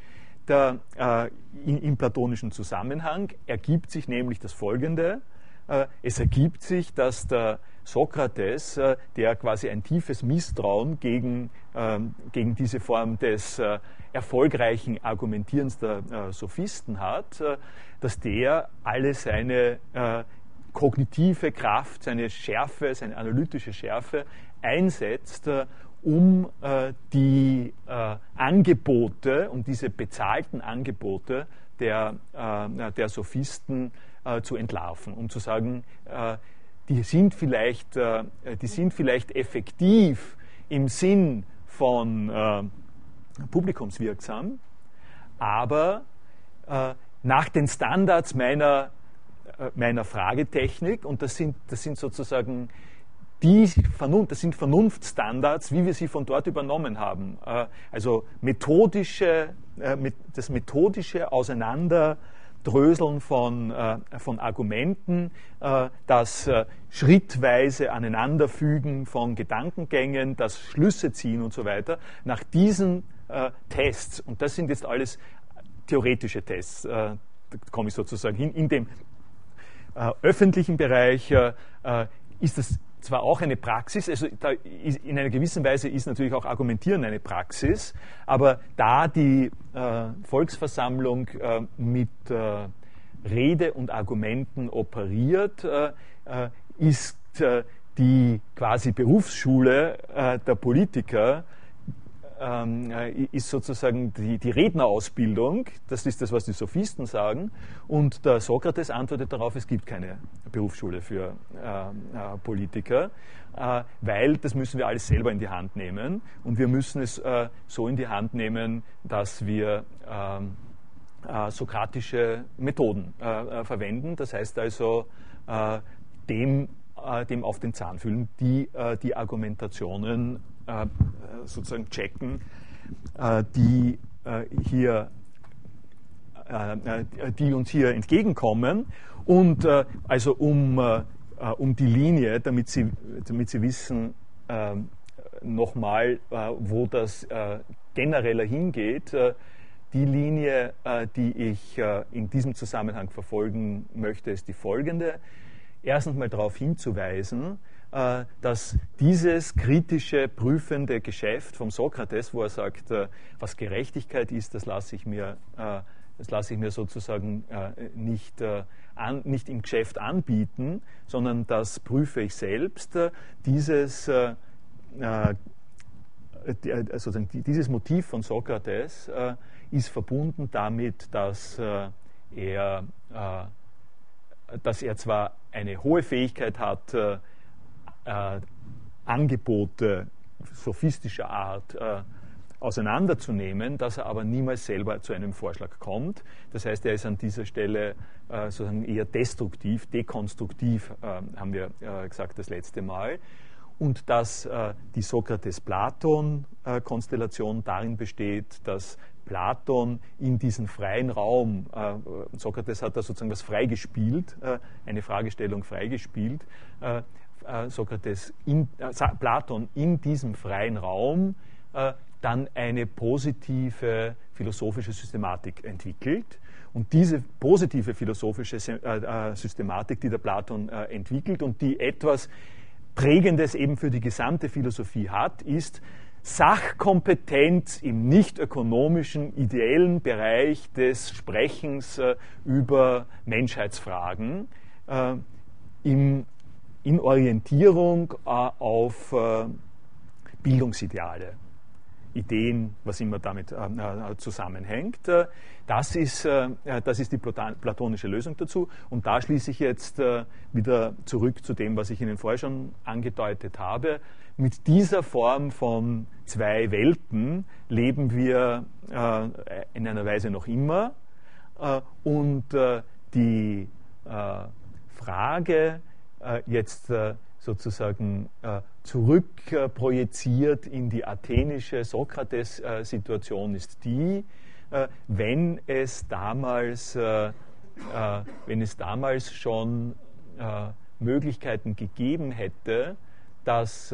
Im platonischen Zusammenhang ergibt sich nämlich das Folgende. Es ergibt sich, dass der Sokrates, der quasi ein tiefes Misstrauen gegen diese Form des erfolgreichen Argumentierens der Sophisten hat, dass der alle seine kognitive Kraft, seine Schärfe, seine analytische Schärfe einsetzt, um die Angebote, um diese bezahlten Angebote der Sophisten zu entlarven, um zu sagen, die sind vielleicht effektiv im Sinn von publikumswirksam, aber nach den Standards meiner Fragetechnik, und das sind sozusagen das sind Vernunftstandards, wie wir sie von dort übernommen haben. Also das methodische Auseinanderdröseln von Argumenten, das schrittweise Aneinanderfügen von Gedankengängen, das Schlüsse ziehen und so weiter, nach diesen Tests, und das sind jetzt alles theoretische Tests, da komme ich sozusagen hin, in dem öffentlichen Bereich ist das zwar auch eine Praxis, also in einer gewissen Weise ist natürlich auch Argumentieren eine Praxis, aber da die Volksversammlung mit Rede und Argumenten operiert, ist die quasi Berufsschule der Politiker, ist sozusagen die Rednerausbildung, das ist das, was die Sophisten sagen, und der Sokrates antwortet darauf, es gibt keine Berufsschule für Politiker, weil das müssen wir alles selber in die Hand nehmen, und wir müssen es so in die Hand nehmen, dass wir sokratische Methoden verwenden, das heißt also dem auf den Zahn fühlen, die Argumentationen sozusagen checken, die uns hier entgegenkommen, und also um die Linie, damit Sie wissen nochmal, wo das genereller hingeht, die Linie, die ich in diesem Zusammenhang verfolgen möchte, ist die folgende. Erstens mal darauf hinzuweisen, dass dieses kritische, prüfende Geschäft vom Sokrates, wo er sagt, was Gerechtigkeit ist, das lasse ich mir sozusagen nicht im Geschäft anbieten, sondern das prüfe ich selbst. Dieses Motiv von Sokrates ist verbunden damit, dass er zwar eine hohe Fähigkeit hat, Angebote sophistischer Art auseinanderzunehmen, dass er aber niemals selber zu einem Vorschlag kommt. Das heißt, er ist an dieser Stelle sozusagen eher destruktiv, dekonstruktiv, haben wir gesagt das letzte Mal. und dass die Sokrates-Platon-Konstellation darin besteht, dass Platon in diesen freien Raum, Sokrates hat da sozusagen was freigespielt, eine Fragestellung freigespielt, Platon in diesem freien Raum dann eine positive philosophische Systematik entwickelt. Und diese positive philosophische Systematik, die der Platon entwickelt und die etwas Prägendes eben für die gesamte Philosophie hat, ist Sachkompetenz im nicht ökonomischen, ideellen Bereich des Sprechens über Menschheitsfragen in Orientierung auf Bildungsideale, Ideen, was immer damit zusammenhängt. Das ist die platonische Lösung dazu. Und da schließe ich jetzt wieder zurück zu dem, was ich Ihnen vorher schon angedeutet habe. Mit dieser Form von zwei Welten leben wir in einer Weise noch immer. Und die Frage jetzt sozusagen zurückprojiziert in die athenische Sokrates-Situation ist die, wenn es damals schon Möglichkeiten gegeben hätte, dass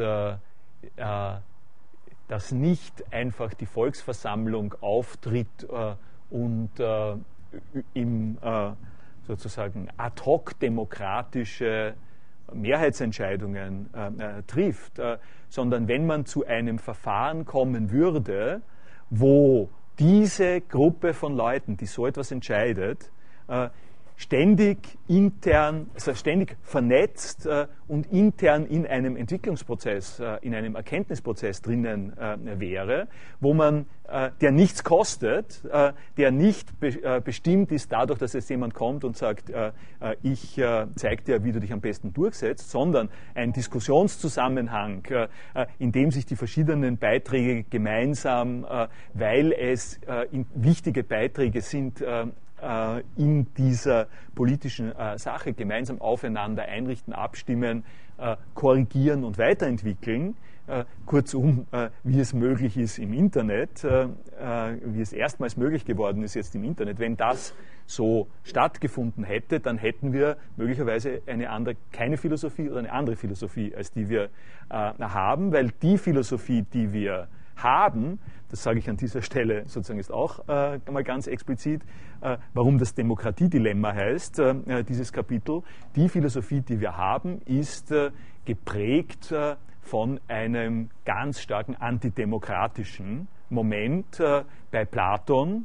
nicht einfach die Volksversammlung auftritt und im sozusagen ad hoc demokratische Mehrheitsentscheidungen trifft, sondern wenn man zu einem Verfahren kommen würde, wo diese Gruppe von Leuten, die so etwas entscheidet, ständig intern, also ständig vernetzt und intern in einem Entwicklungsprozess, in einem Erkenntnisprozess drinnen wäre, wo man, der nichts kostet, der nicht bestimmt ist dadurch, dass jetzt jemand kommt und sagt, ich zeige dir, wie du dich am besten durchsetzt, sondern ein Diskussionszusammenhang, in dem sich die verschiedenen Beiträge gemeinsam, weil es wichtige Beiträge sind, in dieser politischen Sache gemeinsam aufeinander einrichten, abstimmen, korrigieren und weiterentwickeln. Kurzum, wie es möglich ist im Internet, wie es erstmals möglich geworden ist jetzt im Internet. Wenn das so stattgefunden hätte, dann hätten wir möglicherweise keine Philosophie oder eine andere Philosophie, als die wir haben, weil die Philosophie, die wir haben, das sage ich an dieser Stelle sozusagen ist auch mal ganz explizit, warum das Demokratiedilemma heißt, dieses Kapitel. Die Philosophie, die wir haben, ist geprägt von einem ganz starken antidemokratischen Moment bei Platon.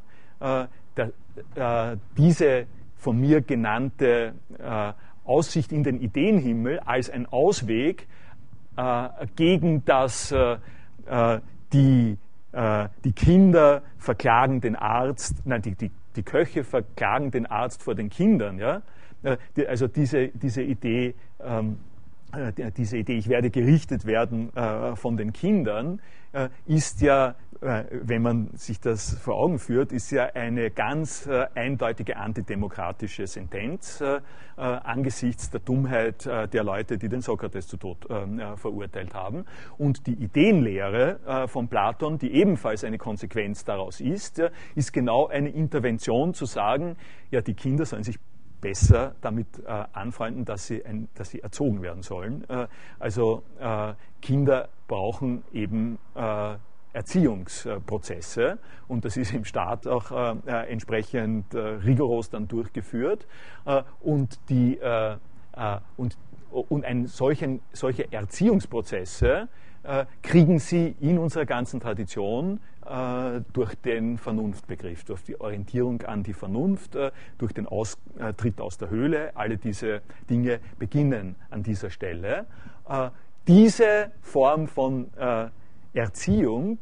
Diese von mir genannte Aussicht in den Ideenhimmel als ein Ausweg gegen das die Kinder verklagen den Arzt, nein, die Köche verklagen den Arzt vor den Kindern. Ja? Also diese Idee, ich werde gerichtet werden von den Kindern, ist ja, wenn man sich das vor Augen führt, ist ja eine ganz eindeutige antidemokratische Sentenz angesichts der Dummheit der Leute, die den Sokrates zu Tod verurteilt haben. Und die Ideenlehre von Platon, die ebenfalls eine Konsequenz daraus ist genau eine Intervention zu sagen, ja, die Kinder sollen sich besser damit anfreunden, dass sie erzogen werden sollen. Also Kinder brauchen eben Erziehungsprozesse und das ist im Staat auch entsprechend rigoros dann durchgeführt. Und solche Erziehungsprozesse kriegen sie in unserer ganzen Tradition durch den Vernunftbegriff, durch die Orientierung an die Vernunft, durch den Austritt aus der Höhle. Alle diese Dinge beginnen an dieser Stelle. Diese Form von Erziehung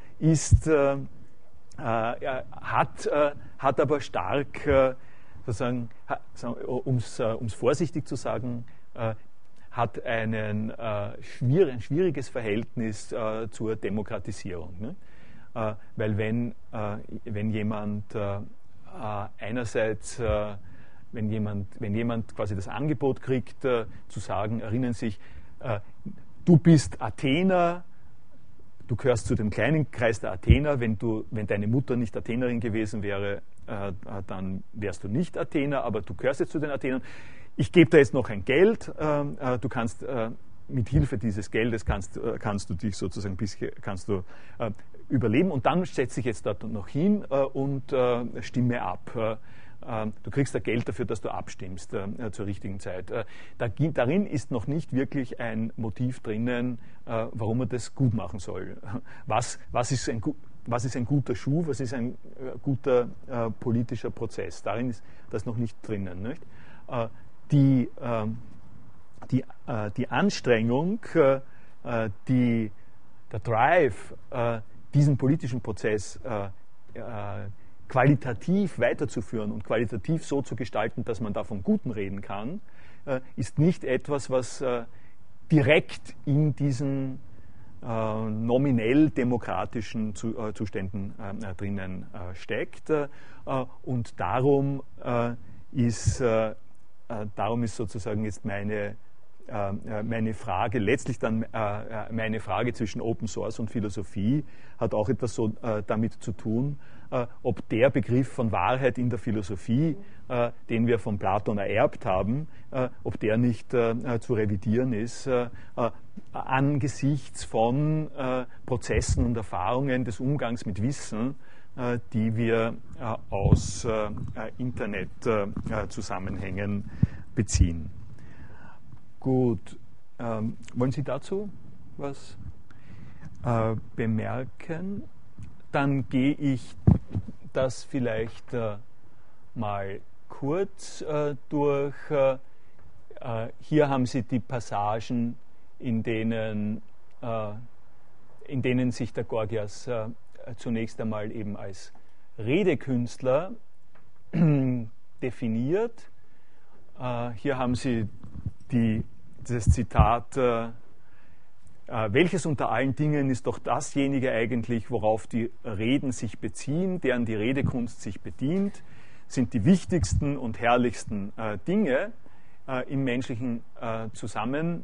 hat aber stark, sozusagen, um es vorsichtig zu sagen, hat ein schwieriges Verhältnis zur Demokratisierung. Ne? Weil wenn jemand einerseits, wenn jemand quasi das Angebot kriegt, zu sagen, erinnern Sie sich, du bist Athener, du gehörst zu dem kleinen Kreis der Athener. Wenn deine Mutter nicht Athenerin gewesen wäre, dann wärst du nicht Athener, aber du gehörst jetzt zu den Athenern. Ich gebe da jetzt noch ein Geld, du kannst mit Hilfe dieses Geldes kannst du dich sozusagen überleben, und dann setz dich jetzt dort noch hin und stimme ab. Du kriegst da Geld dafür, dass du abstimmst zur richtigen Zeit. Darin ist noch nicht wirklich ein Motiv drinnen, warum man das gut machen soll. Was ist ein guter Schuh, was ist ein guter politischer Prozess? Darin ist das noch nicht drinnen. Nicht? Die Anstrengung, der Drive, diesen politischen Prozess qualitativ weiterzuführen und qualitativ so zu gestalten, dass man davon Guten reden kann, ist nicht etwas, was direkt in diesen nominell demokratischen Zuständen drinnen steckt. Und darum ist sozusagen jetzt meine Frage, letztlich dann meine Frage zwischen Open Source und Philosophie, hat auch etwas so damit zu tun, ob der Begriff von Wahrheit in der Philosophie, den wir von Platon ererbt haben, ob der nicht zu revidieren ist angesichts von Prozessen und Erfahrungen des Umgangs mit Wissen, die wir aus Internetzusammenhängen beziehen. Gut, wollen Sie dazu was bemerken? Dann gehe ich das vielleicht mal kurz durch. Hier haben Sie die Passagen, in denen sich der Gorgias zunächst einmal eben als Redekünstler definiert. Hier haben Sie das Zitat, welches unter allen Dingen ist doch dasjenige eigentlich, worauf die Reden sich beziehen, deren die Redekunst sich bedient, sind die wichtigsten und herrlichsten Dinge im menschlichen Zusammenhang.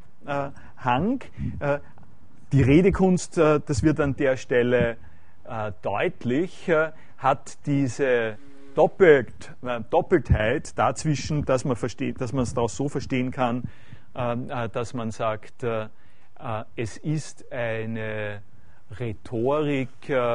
Die Redekunst, das wird an der Stelle deutlich, hat diese Doppeltheit dazwischen, dass man es daraus so verstehen kann, dass man sagt, es ist eine Rhetorik,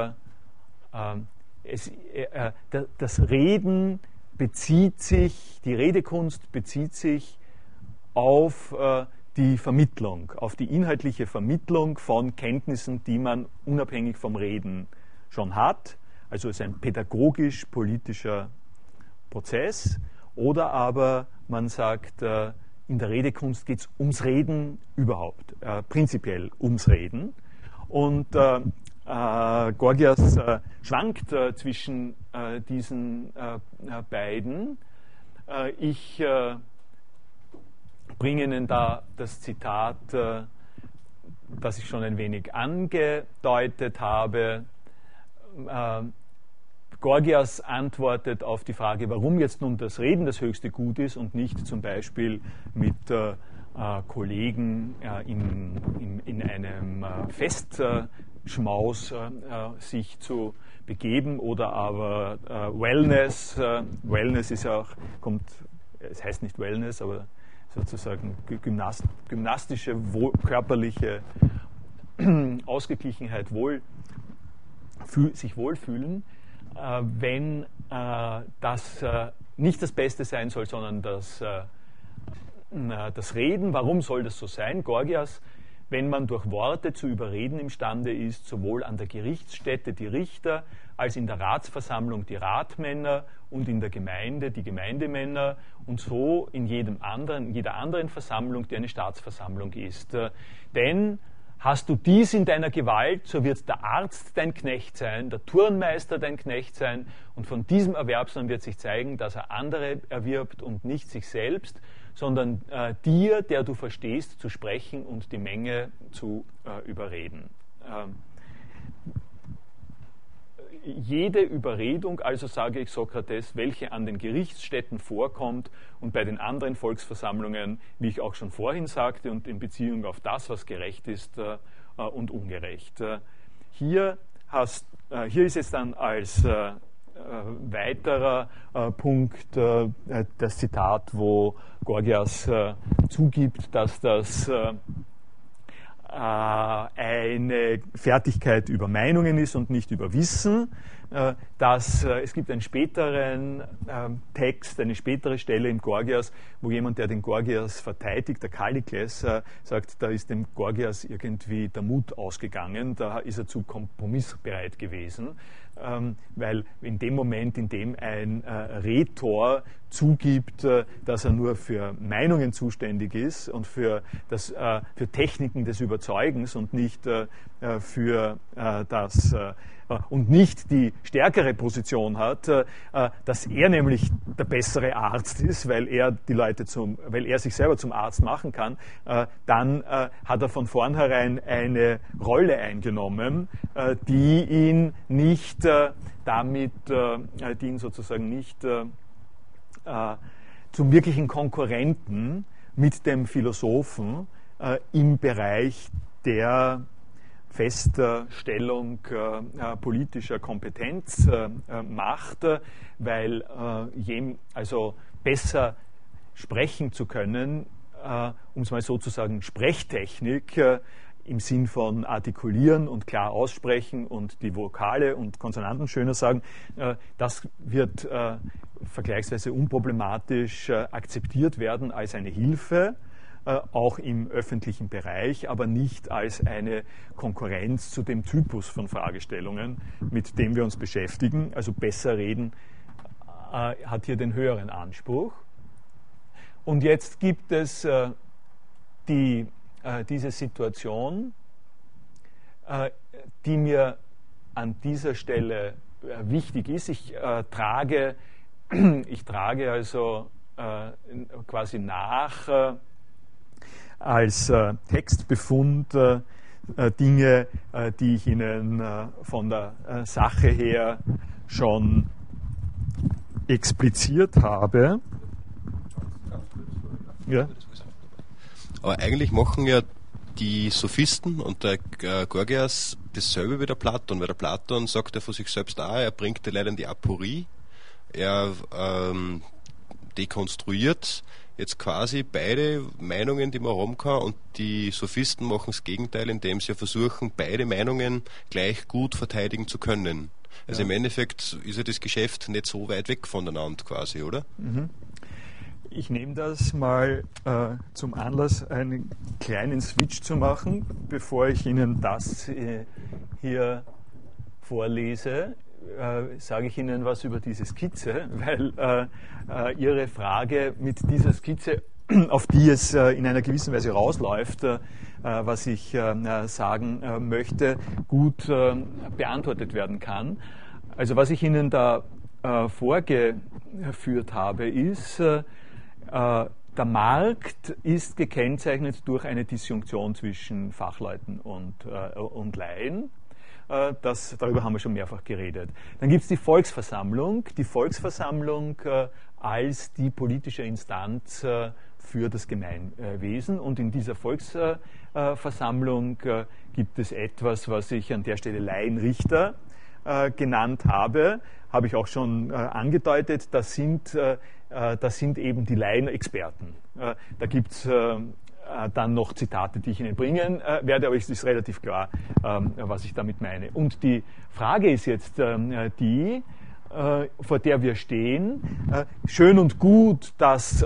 das Reden bezieht sich, die Redekunst bezieht sich auf die Vermittlung, auf die inhaltliche Vermittlung von Kenntnissen, die man unabhängig vom Reden schon hat. Also es ist ein pädagogisch-politischer Prozess. Oder aber man sagt, in der Redekunst geht es ums Reden überhaupt, prinzipiell ums Reden. Und Gorgias schwankt zwischen diesen beiden. Ich bringe Ihnen da das Zitat, das ich schon ein wenig angedeutet habe. Gorgias antwortet auf die Frage, warum jetzt nun das Reden das höchste Gut ist und nicht zum Beispiel mit Kollegen in einem Festschmaus sich zu begeben, oder aber Wellness. Wellness ist ja auch, es heißt nicht Wellness, aber sozusagen gymnastische, körperliche Ausgeglichenheit, sich wohlfühlen, wenn das nicht das Beste sein soll, sondern das Reden. Warum soll das so sein? Gorgias, wenn man durch Worte zu überreden imstande ist, sowohl an der Gerichtsstätte die Richter, als in der Ratsversammlung die Ratmänner und in der Gemeinde die Gemeindemänner und so in jeder anderen Versammlung, die eine Staatsversammlung ist. Denn hast du dies in deiner Gewalt, so wird der Arzt dein Knecht sein, der Turnmeister dein Knecht sein, und von diesem Erwerbsam wird sich zeigen, dass er andere erwirbt und nicht sich selbst, sondern dir, der du verstehst, zu sprechen und die Menge zu überreden. jede Überredung, also sage ich Sokrates, welche an den Gerichtsstätten vorkommt und bei den anderen Volksversammlungen, wie ich auch schon vorhin sagte, und in Beziehung auf das, was gerecht ist und ungerecht. Hier ist es dann als weiterer Punkt das Zitat, wo Gorgias zugibt, dass das eine Fertigkeit über Meinungen ist und nicht über Wissen. Es gibt einen späteren Text, eine spätere Stelle im Gorgias, wo jemand, der den Gorgias verteidigt, der Kallikles, sagt, da ist dem Gorgias irgendwie der Mut ausgegangen, da ist er zu kompromissbereit gewesen, weil in dem Moment, in dem ein Rhetor zugibt, dass er nur für Meinungen zuständig ist und für Techniken des Überzeugens und nicht und nicht die stärkere Position hat, dass er nämlich der bessere Arzt ist, weil er sich selber zum Arzt machen kann, dann hat er von vornherein eine Rolle eingenommen, die ihn sozusagen nicht zum wirklichen Konkurrenten mit dem Philosophen im Bereich der Feststellung politischer Kompetenz macht, weil also besser sprechen zu können, um es mal so zu sagen, Sprechtechnik im Sinn von artikulieren und klar aussprechen und die Vokale und Konsonanten schöner sagen, das wird vergleichsweise unproblematisch akzeptiert werden als eine Hilfe, auch im öffentlichen Bereich, aber nicht als eine Konkurrenz zu dem Typus von Fragestellungen, mit dem wir uns beschäftigen. Also besser reden hat hier den höheren Anspruch. Und jetzt gibt es diese Situation, die mir an dieser Stelle wichtig ist. Ich trage also quasi nach als Textbefund Dinge, die ich Ihnen von der Sache her schon expliziert habe. Ja. Aber eigentlich machen ja die Sophisten und der Gorgias dasselbe wie der Platon, weil der Platon sagt ja von sich selbst auch, er bringt die Leute in die Aporie, er dekonstruiert jetzt quasi beide Meinungen, die man haben kann, und die Sophisten machen das Gegenteil, indem sie versuchen, beide Meinungen gleich gut verteidigen zu können. Also im Endeffekt ist ja das Geschäft nicht so weit weg voneinander quasi, oder? Mhm. Ich nehme das mal zum Anlass, einen kleinen Switch zu machen, bevor ich Ihnen das hier vorlese. Sage ich Ihnen was über diese Skizze, weil Ihre Frage mit dieser Skizze, auf die es in einer gewissen Weise rausläuft, was ich sagen möchte, gut beantwortet werden kann. Also was ich Ihnen da vorgeführt habe, ist, der Markt ist gekennzeichnet durch eine Disjunktion zwischen Fachleuten und Laien. Darüber haben wir schon mehrfach geredet. Dann gibt es die Volksversammlung. Die Volksversammlung als die politische Instanz für das Gemeinwesen. Und in dieser Volksversammlung gibt es etwas, was ich an der Stelle Laienrichter genannt habe. Habe ich auch schon angedeutet. Das sind eben die Laienexperten. Da gibt es dann noch Zitate, die ich Ihnen bringen werde, aber es ist relativ klar, was ich damit meine. Und die Frage ist jetzt die, vor der wir stehen. Schön und gut, dass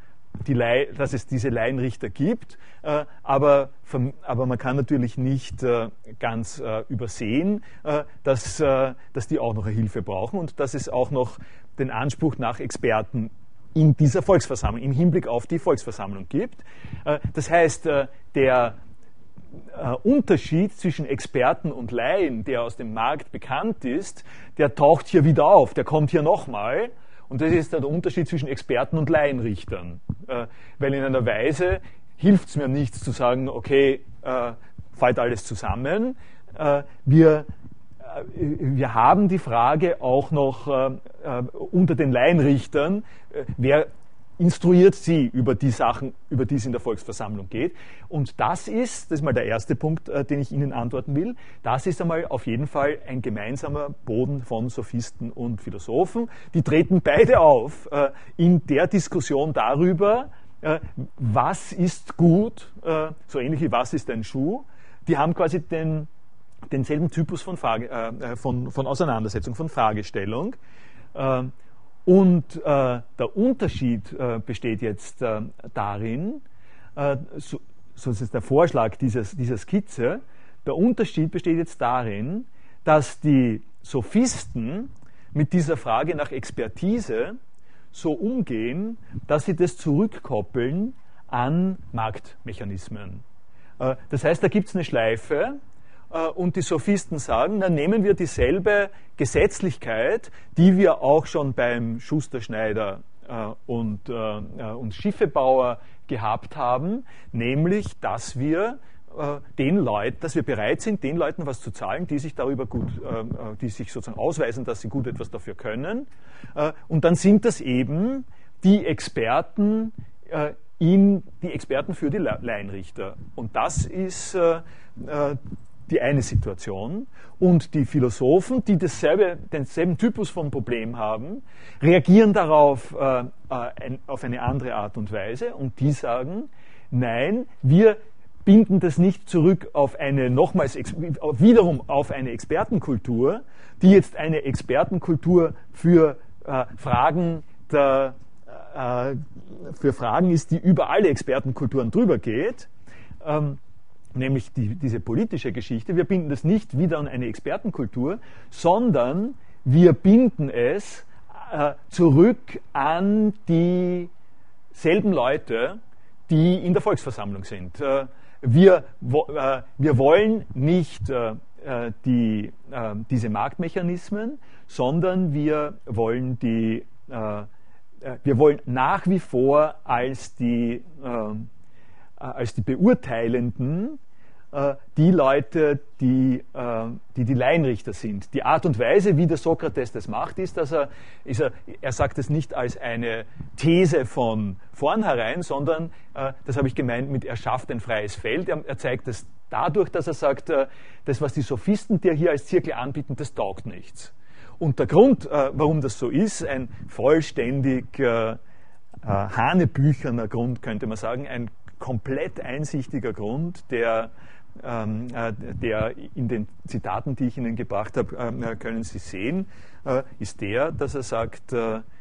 es diese Laienrichter gibt, aber man kann natürlich nicht ganz übersehen, dass die auch noch eine Hilfe brauchen und dass es auch noch den Anspruch nach Experten in dieser Volksversammlung, im Hinblick auf die Volksversammlung gibt. Das heißt, der Unterschied zwischen Experten und Laien, der aus dem Markt bekannt ist, der taucht hier wieder auf, der kommt hier nochmal. Und das ist der Unterschied zwischen Experten und Laienrichtern. Weil in einer Weise hilft es mir nichts zu sagen, okay, fällt alles zusammen. Wir wir haben die Frage auch noch unter den Laienrichtern, wer instruiert sie über die Sachen, über die es in der Volksversammlung geht. Und das ist mal der erste Punkt, den ich Ihnen antworten will, das ist einmal auf jeden Fall ein gemeinsamer Boden von Sophisten und Philosophen. Die treten beide auf in der Diskussion darüber, was ist gut, so ähnlich wie was ist ein Schuh. Die haben quasi denselben Typus von Auseinandersetzung, von Fragestellung. Und der Unterschied besteht jetzt darin, so ist der Vorschlag dieser Skizze, der Unterschied besteht jetzt darin, dass die Sophisten mit dieser Frage nach Expertise so umgehen, dass sie das zurückkoppeln an Marktmechanismen. Das heißt, da gibt es eine Schleife, und die Sophisten sagen, dann nehmen wir dieselbe Gesetzlichkeit, die wir auch schon beim Schuster-Schneider und Schiffebauer gehabt haben, nämlich, dass wir bereit sind, den Leuten was zu zahlen, die sich die sich sozusagen ausweisen, dass sie gut etwas dafür können. Und dann sind das eben die Experten für die Laienrichter. Und das ist die eine Situation. Und die Philosophen, die denselben Typus von Problem haben, reagieren darauf auf eine andere Art und Weise und die sagen, nein, wir binden das nicht zurück auf wiederum auf eine Expertenkultur, die jetzt eine Expertenkultur für Fragen ist, die über alle Expertenkulturen drüber geht, nämlich diese politische Geschichte. Wir binden das nicht wieder an eine Expertenkultur, sondern wir binden es zurück an dieselben Leute, die in der Volksversammlung sind. Wir wollen nicht diese Marktmechanismen, sondern wir wollen nach wie vor als die Beurteilenden die Leute, die Laienrichter sind. Die Art und Weise, wie der Sokrates das macht, ist, dass er sagt es nicht als eine These von vornherein, sondern, das habe ich gemeint mit, er schafft ein freies Feld. Er zeigt es dadurch, dass er sagt, das, was die Sophisten dir hier als Zirkel anbieten, das taugt nichts. Und der Grund, warum das so ist, ein vollständig hanebücherner Grund, könnte man sagen, ein komplett einsichtiger Grund, der in den Zitaten, die ich Ihnen gebracht habe, können Sie sehen, ist der, dass er sagt,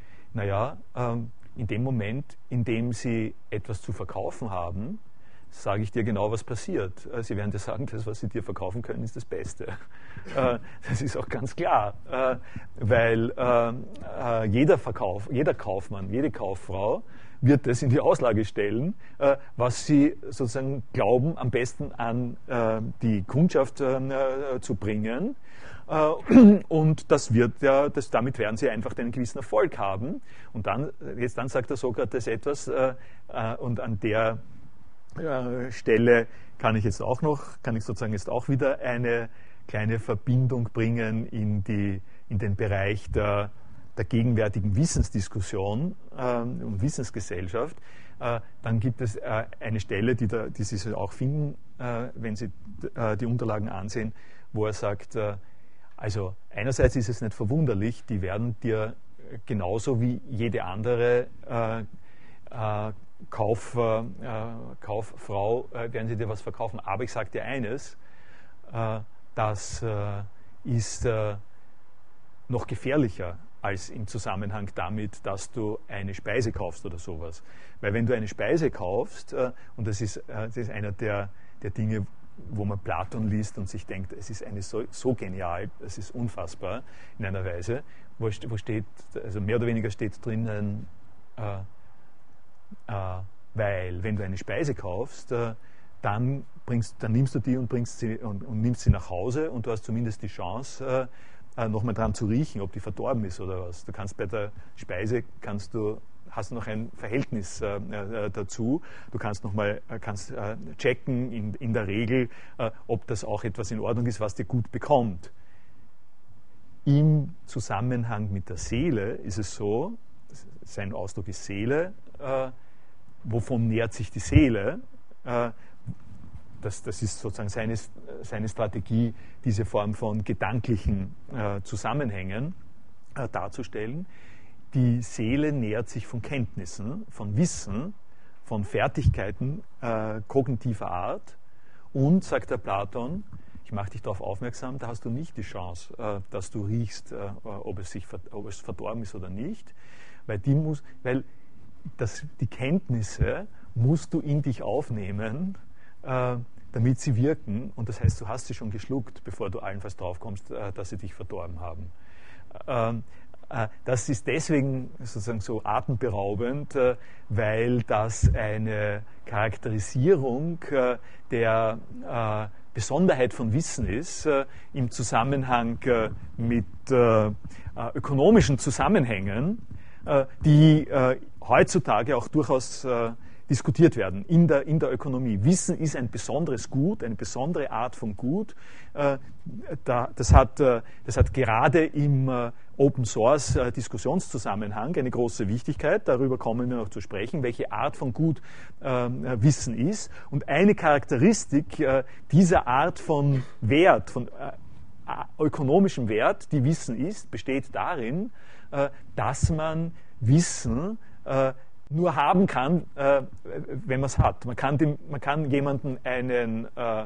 in dem Moment, in dem Sie etwas zu verkaufen haben, sage ich dir genau, was passiert. Sie werden dir sagen, das, was Sie dir verkaufen können, ist das Beste. Das ist auch ganz klar, weil jeder Kaufmann, jede Kauffrau wird das in die Auslage stellen, was sie sozusagen glauben, am besten an die Kundschaft zu bringen. Und damit werden sie einfach einen gewissen Erfolg haben. Und dann sagt der Sokrates etwas, und an der Stelle kann ich sozusagen jetzt auch wieder eine kleine Verbindung bringen in den Bereich der gegenwärtigen Wissensdiskussion und Wissensgesellschaft. Dann gibt es eine Stelle, die Sie auch finden, wenn Sie die Unterlagen ansehen, wo er sagt, also einerseits ist es nicht verwunderlich, die werden dir genauso wie jede andere Kauffrau werden sie dir was verkaufen. Aber ich sage dir eines, das ist noch gefährlicher als im Zusammenhang damit, dass du eine Speise kaufst oder sowas. Weil wenn du eine Speise kaufst, und das ist einer der Dinge, wo man Platon liest und sich denkt, es ist so genial, es ist unfassbar in einer Weise, wo steht, also mehr oder weniger steht drinnen, weil wenn du eine Speise kaufst, dann nimmst du die und nimmst sie nach Hause und du hast zumindest die Chance, nochmal dran zu riechen, ob die verdorben ist oder was. Du kannst bei der Speise, hast du noch ein Verhältnis dazu. Du kannst checken in der Regel, ob das auch etwas in Ordnung ist, was dir gut bekommt. im Zusammenhang mit der Seele ist es so, sein Ausdruck ist Seele, wovon nährt sich die Seele? Das ist sozusagen seine Strategie, diese Form von gedanklichen Zusammenhängen darzustellen. Die Seele nährt sich von Kenntnissen, von Wissen, von Fertigkeiten kognitiver Art und, sagt der Platon, ich mache dich darauf aufmerksam, da hast du nicht die Chance, dass du riechst, ob es verdorben ist oder nicht, weil die Kenntnisse musst du in dich aufnehmen, damit sie wirken, und das heißt, du hast sie schon geschluckt, bevor du allenfalls drauf kommst, dass sie dich verdorben haben. Das ist deswegen sozusagen so atemberaubend, weil das eine Charakterisierung der Besonderheit von Wissen ist im Zusammenhang mit ökonomischen Zusammenhängen, die heutzutage auch durchaus diskutiert werden in der Ökonomie. Wissen ist ein besonderes Gut, eine besondere Art von Gut. Das hat gerade im Open Source Diskussionszusammenhang eine große Wichtigkeit. Darüber kommen wir noch zu sprechen, welche Art von Gut Wissen ist. Und eine Charakteristik dieser Art von Wert, von ökonomischem Wert, die Wissen ist, besteht darin, dass man Wissen nur haben kann, wenn man es hat. Man kann jemanden einen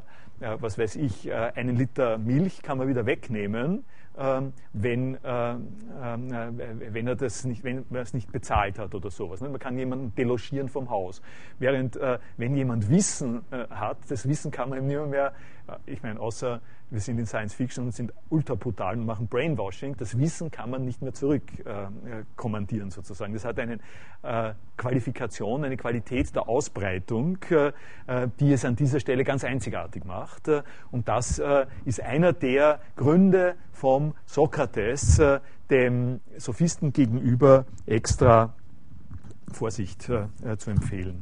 Liter Milch kann man wieder wegnehmen, wenn er es nicht bezahlt hat oder sowas. Man kann jemanden delogieren vom Haus. Während, wenn jemand Wissen hat, das Wissen kann man ihm nicht mehr, ich meine, außer wir sind in Science Fiction und sind ultra brutal und machen Brainwashing, das Wissen kann man nicht mehr zurückkommandieren sozusagen. Das hat eine Qualifikation, eine Qualität der Ausbreitung, die es an dieser Stelle ganz einzigartig macht. Und das ist einer der Gründe vom Sokrates, dem Sophisten gegenüber extra Vorsicht zu empfehlen.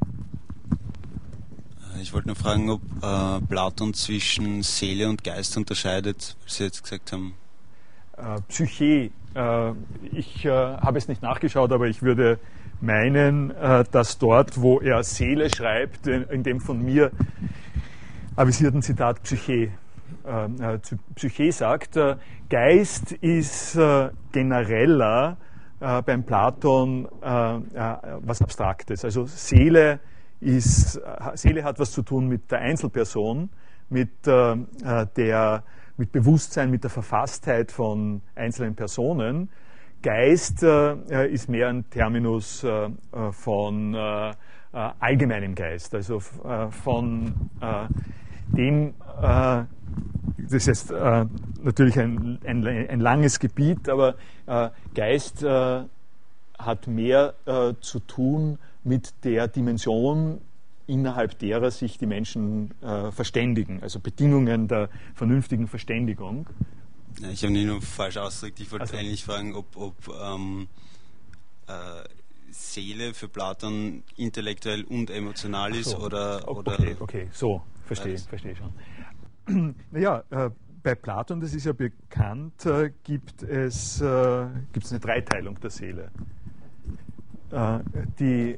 Ich wollte nur fragen, ob Platon zwischen Seele und Geist unterscheidet, was Sie jetzt gesagt haben. Psyche, ich habe es nicht nachgeschaut, aber ich würde meinen, dass dort, wo er Seele schreibt, in dem von mir avisierten Zitat Psyche sagt, Geist ist genereller beim Platon was Abstraktes. Also Seele hat was zu tun mit der Einzelperson, mit Bewusstsein, mit der Verfasstheit von einzelnen Personen. Geist ist mehr ein Terminus von allgemeinem Geist, also von dem, das ist natürlich ein langes Gebiet, aber Geist hat mehr zu tun mit der Dimension, innerhalb derer sich die Menschen verständigen, also Bedingungen der vernünftigen Verständigung. Ja, ich habe nicht nur falsch ausgedrückt, ich wollte eigentlich fragen, ob Seele für Platon intellektuell und emotional ist oder... Okay, so, verstehe schon. Naja, bei Platon, das ist ja bekannt, gibt es eine Dreiteilung der Seele. Die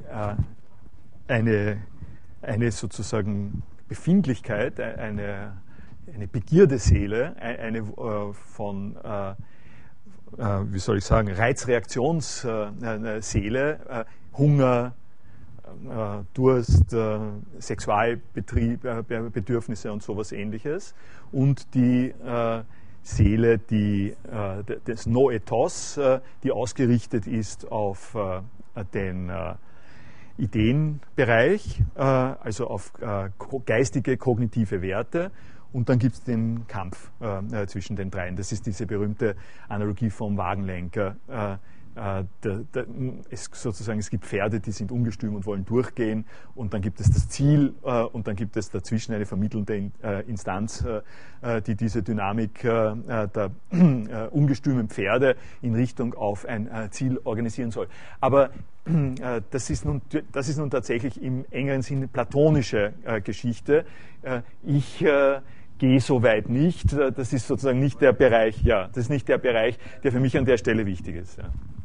eine sozusagen Befindlichkeit, eine Begierdeseele, eine von, wie soll ich sagen, Reizreaktionsseele, Hunger, Durst, Sexualbedürfnisse und sowas Ähnliches, und die Seele, des Noetos, die ausgerichtet ist auf den Ideenbereich, also auf geistige, kognitive Werte. Und dann gibt es den Kampf zwischen den dreien. Das ist diese berühmte Analogie vom Wagenlenker. Es gibt Pferde, die sind ungestüm und wollen durchgehen, und dann gibt es das Ziel, und dann gibt es dazwischen eine vermittelnde Instanz, die diese Dynamik der ungestümen Pferde in Richtung auf ein Ziel organisieren soll. Aber das ist nun tatsächlich im engeren Sinne platonische Geschichte. Ich gehe so weit nicht. Das ist sozusagen nicht der Bereich, ja, das ist nicht der Bereich, der für mich an der Stelle wichtig ist.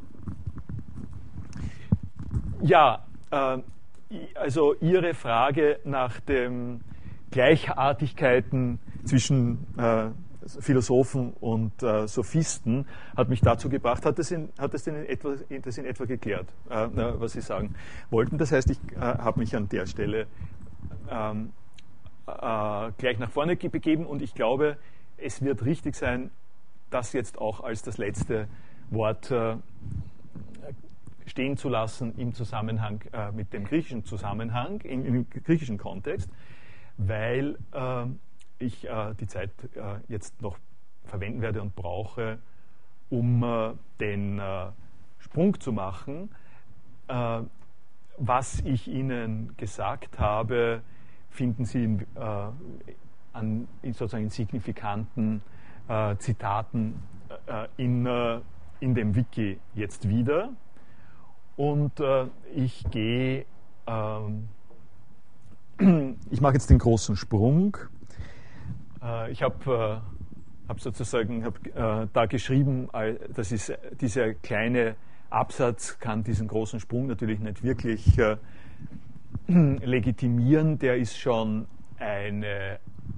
Ja, also Ihre Frage nach den Gleichartigkeiten zwischen Philosophen und Sophisten hat mich dazu gebracht, hat das in etwa geklärt, was Sie sagen wollten. Das heißt, ich habe mich an der Stelle gleich nach vorne begeben und ich glaube, es wird richtig sein, das jetzt auch als das letzte Wort stehen zu lassen im Zusammenhang mit dem griechischen Zusammenhang, im griechischen Kontext, weil ich die Zeit jetzt noch verwenden werde und brauche, um den Sprung zu machen. Was ich Ihnen gesagt habe, finden Sie sozusagen in signifikanten Zitaten in dem Wiki jetzt wieder. Und ich mache jetzt den großen Sprung. Ich habe sozusagen da geschrieben, das ist dieser kleine Absatz kann diesen großen Sprung natürlich nicht wirklich legitimieren. Der ist schon eine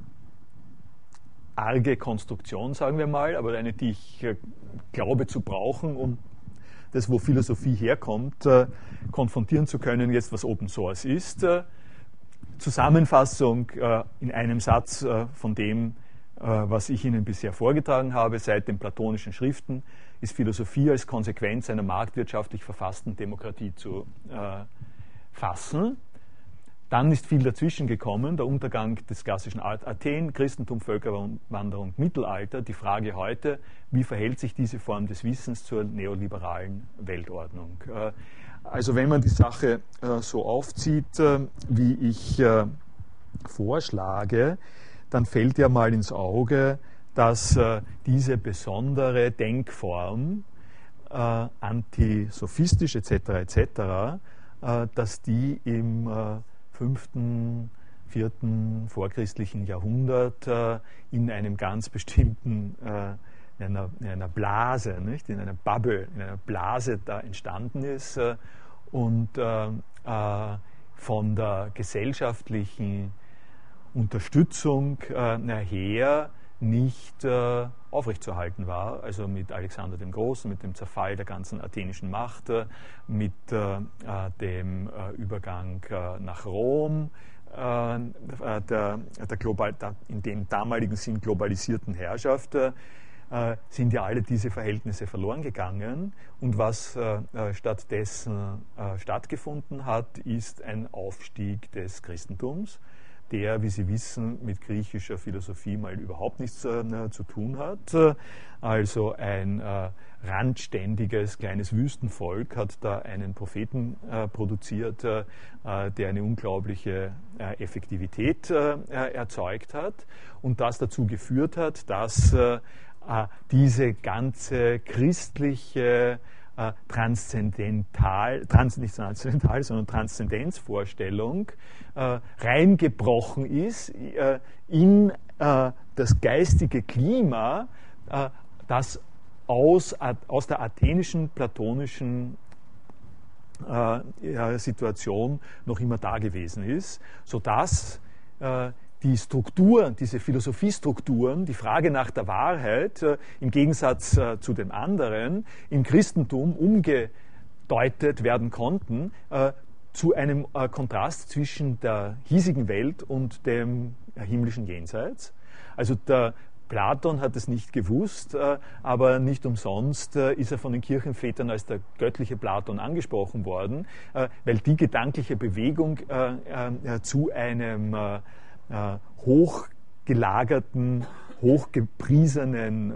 arge Konstruktion, sagen wir mal, aber eine, die ich glaube zu brauchen, um das, wo Philosophie herkommt, konfrontieren zu können, jetzt was Open Source ist. Zusammenfassung in einem Satz von dem, was ich Ihnen bisher vorgetragen habe. Seit den platonischen Schriften ist Philosophie als Konsequenz einer marktwirtschaftlich verfassten Demokratie zu fassen. Dann ist viel dazwischen gekommen, der Untergang des klassischen Athen, Christentum, Völkerwanderung, Mittelalter. Die Frage heute, wie verhält sich diese Form des Wissens zur neoliberalen Weltordnung? Also wenn man die Sache so aufzieht, wie ich vorschlage, dann fällt ja mal ins Auge, dass diese besondere Denkform, antisophistisch etc., dass die im 5., 4. vorchristlichen Jahrhundert in einem ganz bestimmten, in einer Blase, nicht? In einer Bubble, in einer Blase da entstanden ist und von der gesellschaftlichen Unterstützung nachher nicht aufrechtzuerhalten war, also mit Alexander dem Großen, mit dem Zerfall der ganzen athenischen Macht, mit dem Übergang nach Rom, in dem damaligen Sinn globalisierten Herrschaft, sind ja alle diese Verhältnisse verloren gegangen. Und was stattdessen stattgefunden hat, ist ein Aufstieg des Christentums, der, wie Sie wissen, mit griechischer Philosophie mal überhaupt nichts zu tun hat. Also ein randständiges kleines Wüstenvolk hat da einen Propheten produziert, der eine unglaubliche Effektivität erzeugt hat und das dazu geführt hat, dass diese ganze christliche Transzendenzvorstellung reingebrochen ist in das geistige Klima, das aus der athenischen, platonischen Situation noch immer da gewesen ist, sodass die Strukturen, diese Philosophiestrukturen, die Frage nach der Wahrheit im Gegensatz zu dem anderen im Christentum umgedeutet werden konnten zu einem Kontrast zwischen der hiesigen Welt und dem himmlischen Jenseits. Also der Platon hat es nicht gewusst, aber nicht umsonst ist er von den Kirchenvätern als der göttliche Platon angesprochen worden, weil die gedankliche Bewegung zu einem hochgelagerten, hochgepriesenen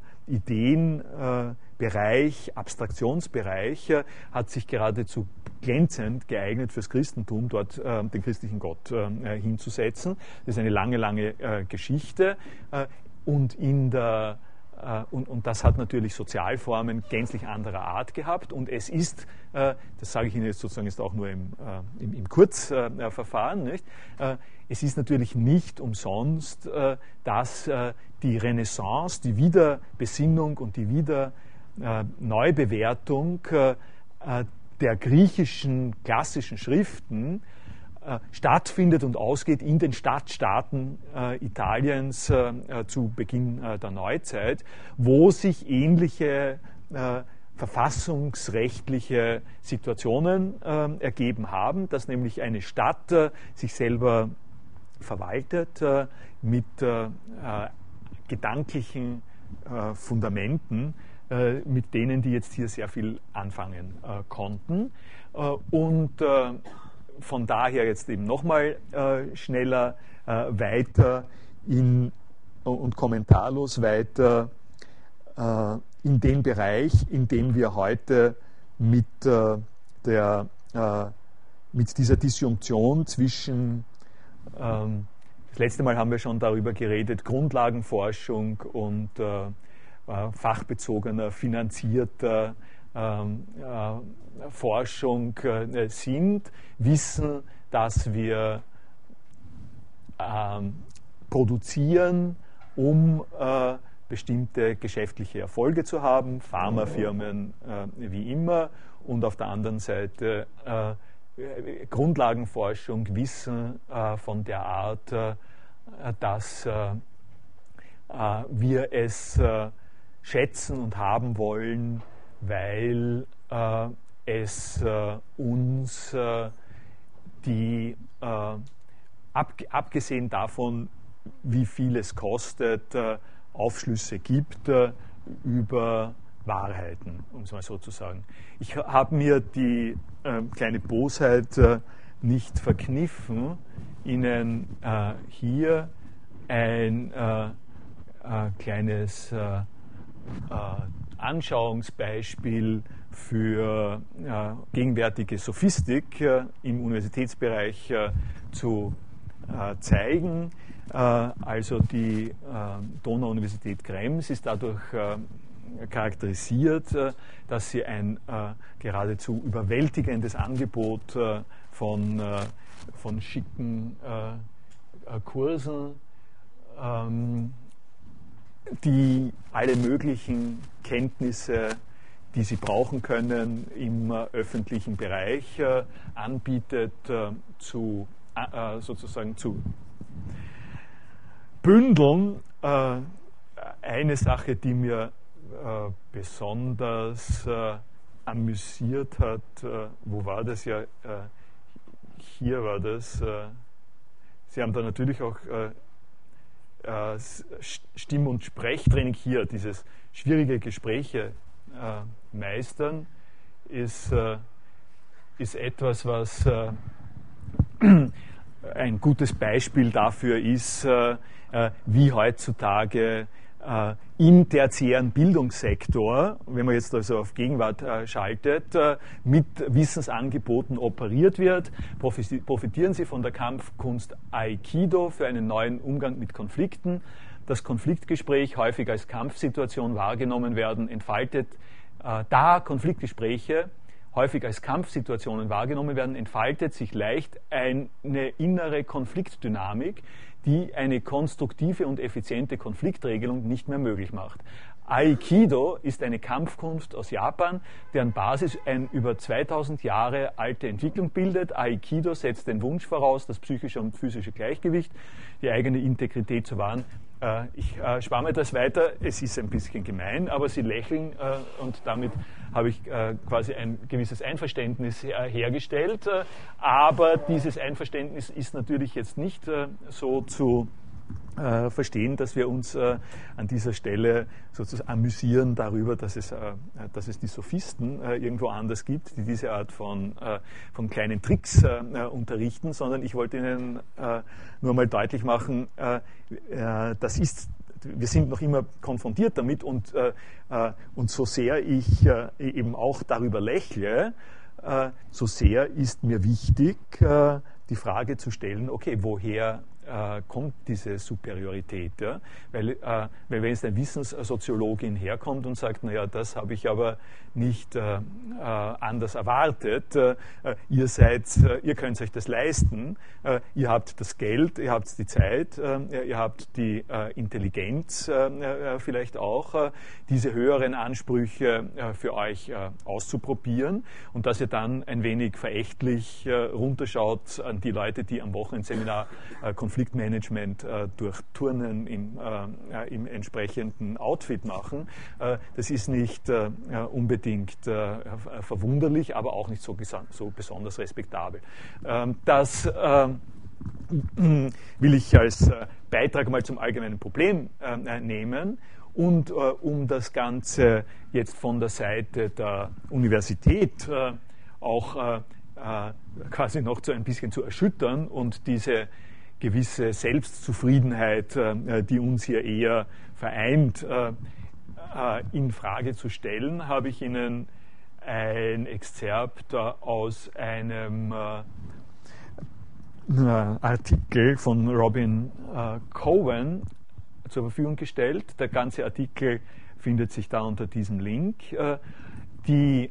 Ideenbereich, Abstraktionsbereich hat sich geradezu glänzend geeignet fürs Christentum, dort den christlichen Gott hinzusetzen. Das ist eine lange, lange Geschichte. Und in der und das hat natürlich Sozialformen gänzlich anderer Art gehabt. Und es ist, das sage ich Ihnen jetzt sozusagen jetzt auch nur im Kurzverfahren, nicht? Es ist natürlich nicht umsonst, dass die Renaissance, die Wiederbesinnung und die Wiederneubewertung der griechischen klassischen Schriften stattfindet und ausgeht in den Stadtstaaten Italiens zu Beginn der Neuzeit, wo sich ähnliche verfassungsrechtliche Situationen ergeben haben, dass nämlich eine Stadt sich selber verwaltet mit gedanklichen Fundamenten, mit denen die jetzt hier sehr viel anfangen konnten. Und von daher jetzt eben nochmal schneller weiter und kommentarlos weiter in den Bereich, in dem wir heute mit dieser Disjunktion zwischen, das letzte Mal haben wir schon darüber geredet, Grundlagenforschung und fachbezogener, finanzierter Forschung sind, wissen, dass wir produzieren, um bestimmte geschäftliche Erfolge zu haben, Pharmafirmen wie immer, und auf der anderen Seite Grundlagenforschung, Wissen von der Art, dass wir es schätzen und haben wollen, weil es uns abgesehen davon, wie viel es kostet, Aufschlüsse gibt über Wahrheiten, um es mal so zu sagen. Ich habe mir die kleine Bosheit nicht verkniffen, Ihnen hier ein kleines Anschauungsbeispiel für gegenwärtige Sophistik im Universitätsbereich zu zeigen. Also die Donau-Universität Krems ist dadurch charakterisiert, dass sie ein geradezu überwältigendes Angebot von schicken Kursen, die alle möglichen Kenntnisse, die sie brauchen können, im öffentlichen Bereich anbietet, sozusagen zu bündeln. Eine Sache, die mir besonders amüsiert hat, wo war das ja? Hier war das. Sie haben da natürlich auch Stimm- und Sprechtraining hier, dieses schwierige Gespräche meistern, ist etwas, was ein gutes Beispiel dafür ist, wie heutzutage im tertiären Bildungssektor, wenn man jetzt also auf Gegenwart schaltet, mit Wissensangeboten operiert wird. Profitieren Sie von der Kampfkunst Aikido für einen neuen Umgang mit Konflikten. Das Konfliktgespräch, häufig als Kampfsituation wahrgenommen werden, entfaltet, da Konfliktgespräche häufig als Kampfsituationen wahrgenommen werden, entfaltet sich leicht eine innere Konfliktdynamik, die eine konstruktive und effiziente Konfliktregelung nicht mehr möglich macht. Aikido ist eine Kampfkunst aus Japan, deren Basis eine über 2000 Jahre alte Entwicklung bildet. Aikido setzt den Wunsch voraus, das psychische und physische Gleichgewicht, die eigene Integrität zu wahren. Ich spare mir das weiter, es ist ein bisschen gemein, aber Sie lächeln und damit habe ich quasi ein gewisses Einverständnis hergestellt. Aber dieses Einverständnis ist natürlich jetzt nicht so zu verstehen, dass wir uns an dieser Stelle sozusagen amüsieren darüber, dass es die Sophisten irgendwo anders gibt, die diese Art von kleinen Tricks unterrichten, sondern ich wollte Ihnen nur mal deutlich machen, wir sind noch immer konfrontiert damit und so sehr ich eben auch darüber lächle, so sehr ist mir wichtig, die Frage zu stellen, okay, woher kommt diese Superiorität. Ja? Weil wenn jetzt eine Wissenssoziologin herkommt und sagt, naja, das habe ich aber nicht anders erwartet, ihr könnt euch das leisten, ihr habt das Geld, ihr habt die Zeit, ihr habt die Intelligenz vielleicht auch, diese höheren Ansprüche für euch auszuprobieren und dass ihr dann ein wenig verächtlich runterschaut an die Leute, die am Wochenendseminar Konfliktmanagement durch Turnen im entsprechenden Outfit machen. Das ist nicht unbedingt verwunderlich, aber auch nicht so besonders respektabel. Das will ich als Beitrag mal zum allgemeinen Problem nehmen. Und um das Ganze jetzt von der Seite der Universität auch quasi noch so ein bisschen zu erschüttern und diese gewisse Selbstzufriedenheit, die uns hier eher vereint, in Frage zu stellen, habe ich Ihnen ein Exzerpt aus einem Artikel von Robin Cohen zur Verfügung gestellt. Der ganze Artikel findet sich da unter diesem Link. Die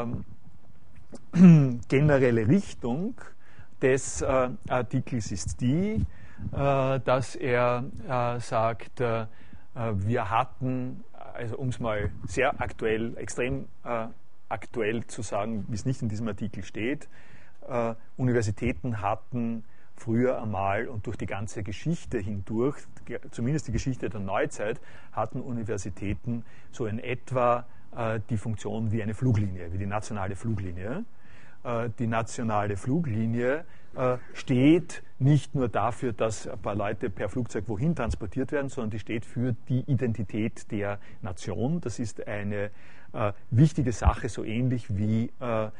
generelle Richtung des Artikels ist die, dass er sagt, wir hatten, also um es mal sehr aktuell, extrem aktuell zu sagen, wie es nicht in diesem Artikel steht, Universitäten hatten früher einmal und durch die ganze Geschichte hindurch, zumindest die Geschichte der Neuzeit, hatten Universitäten so in etwa die Funktion wie eine Fluglinie, wie die nationale Fluglinie. Die nationale Fluglinie steht nicht nur dafür, dass ein paar Leute per Flugzeug wohin transportiert werden, sondern die steht für die Identität der Nation. Das ist eine wichtige Sache, so ähnlich wie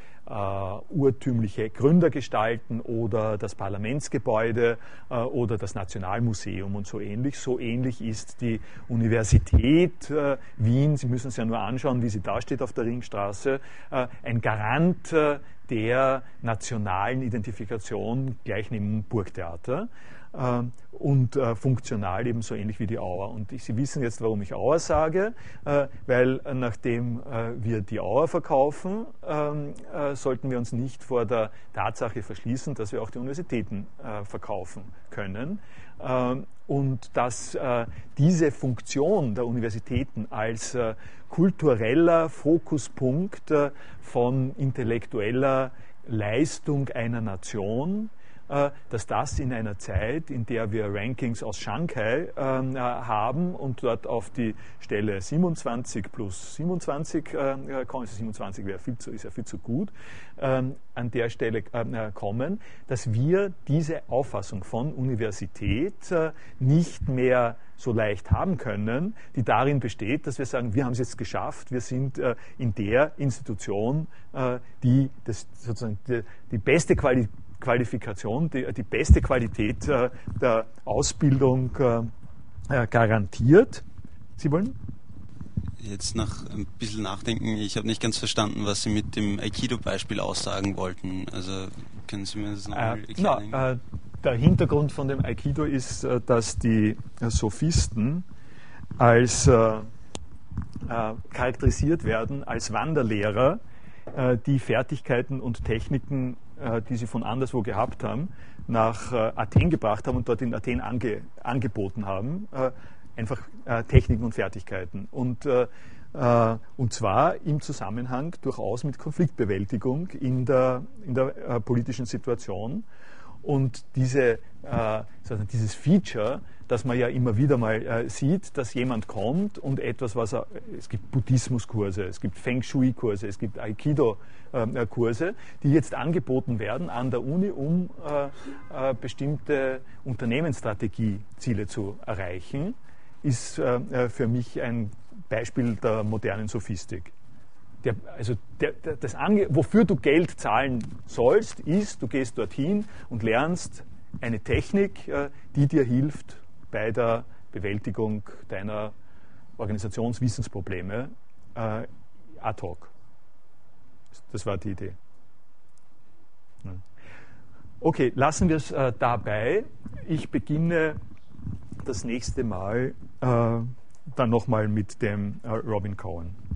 urtümliche Gründergestalten oder das Parlamentsgebäude oder das Nationalmuseum und so ähnlich. So ähnlich ist die Universität Wien, Sie müssen es ja nur anschauen, wie sie da steht auf der Ringstraße, ein Garant der nationalen Identifikation gleich neben Burgtheater und funktional ebenso ähnlich wie die Auer. Und Sie wissen jetzt, warum ich Auer sage, weil nachdem wir die Auer verkaufen, sollten wir uns nicht vor der Tatsache verschließen, dass wir auch die Universitäten verkaufen können. Und dass diese Funktion der Universitäten als kultureller Fokuspunkt von intellektueller Leistung einer Nation, dass das in einer Zeit, in der wir Rankings aus Shanghai haben und dort auf die Stelle 27 plus 27 kommen, 27 ist ja viel zu gut, an der Stelle kommen, dass wir diese Auffassung von Universität nicht mehr so leicht haben können, die darin besteht, dass wir sagen, wir haben es jetzt geschafft, wir sind in der Institution, die sozusagen die beste Qualifikation, die beste Qualität der Ausbildung garantiert. Sie wollen? Jetzt nach ein bisschen nachdenken, ich habe nicht ganz verstanden, was Sie mit dem Aikido-Beispiel aussagen wollten. Also können Sie mir das nochmal erklären? Der Hintergrund von dem Aikido ist, dass die Sophisten als charakterisiert werden als Wanderlehrer, die Fertigkeiten und Techniken, die sie von anderswo gehabt haben, nach Athen gebracht haben und dort in Athen angeboten haben. Einfach Techniken und Fertigkeiten. Und zwar im Zusammenhang durchaus mit Konfliktbewältigung in der politischen Situation. Und dieses Feature, das man ja immer wieder mal sieht, dass jemand kommt und etwas, es gibt Buddhismuskurse, es gibt Feng Shui-Kurse, es gibt Aikido-Kurse, die jetzt angeboten werden an der Uni, um bestimmte Unternehmensstrategieziele zu erreichen, ist für mich ein Beispiel der modernen Sophistik. Wofür du Geld zahlen sollst, ist, du gehst dorthin und lernst eine Technik, die dir hilft bei der Bewältigung deiner Organisationswissensprobleme ad hoc. Das war die Idee. Okay, lassen wir es dabei. Ich beginne das nächste Mal dann nochmal mit dem Robin Cohen.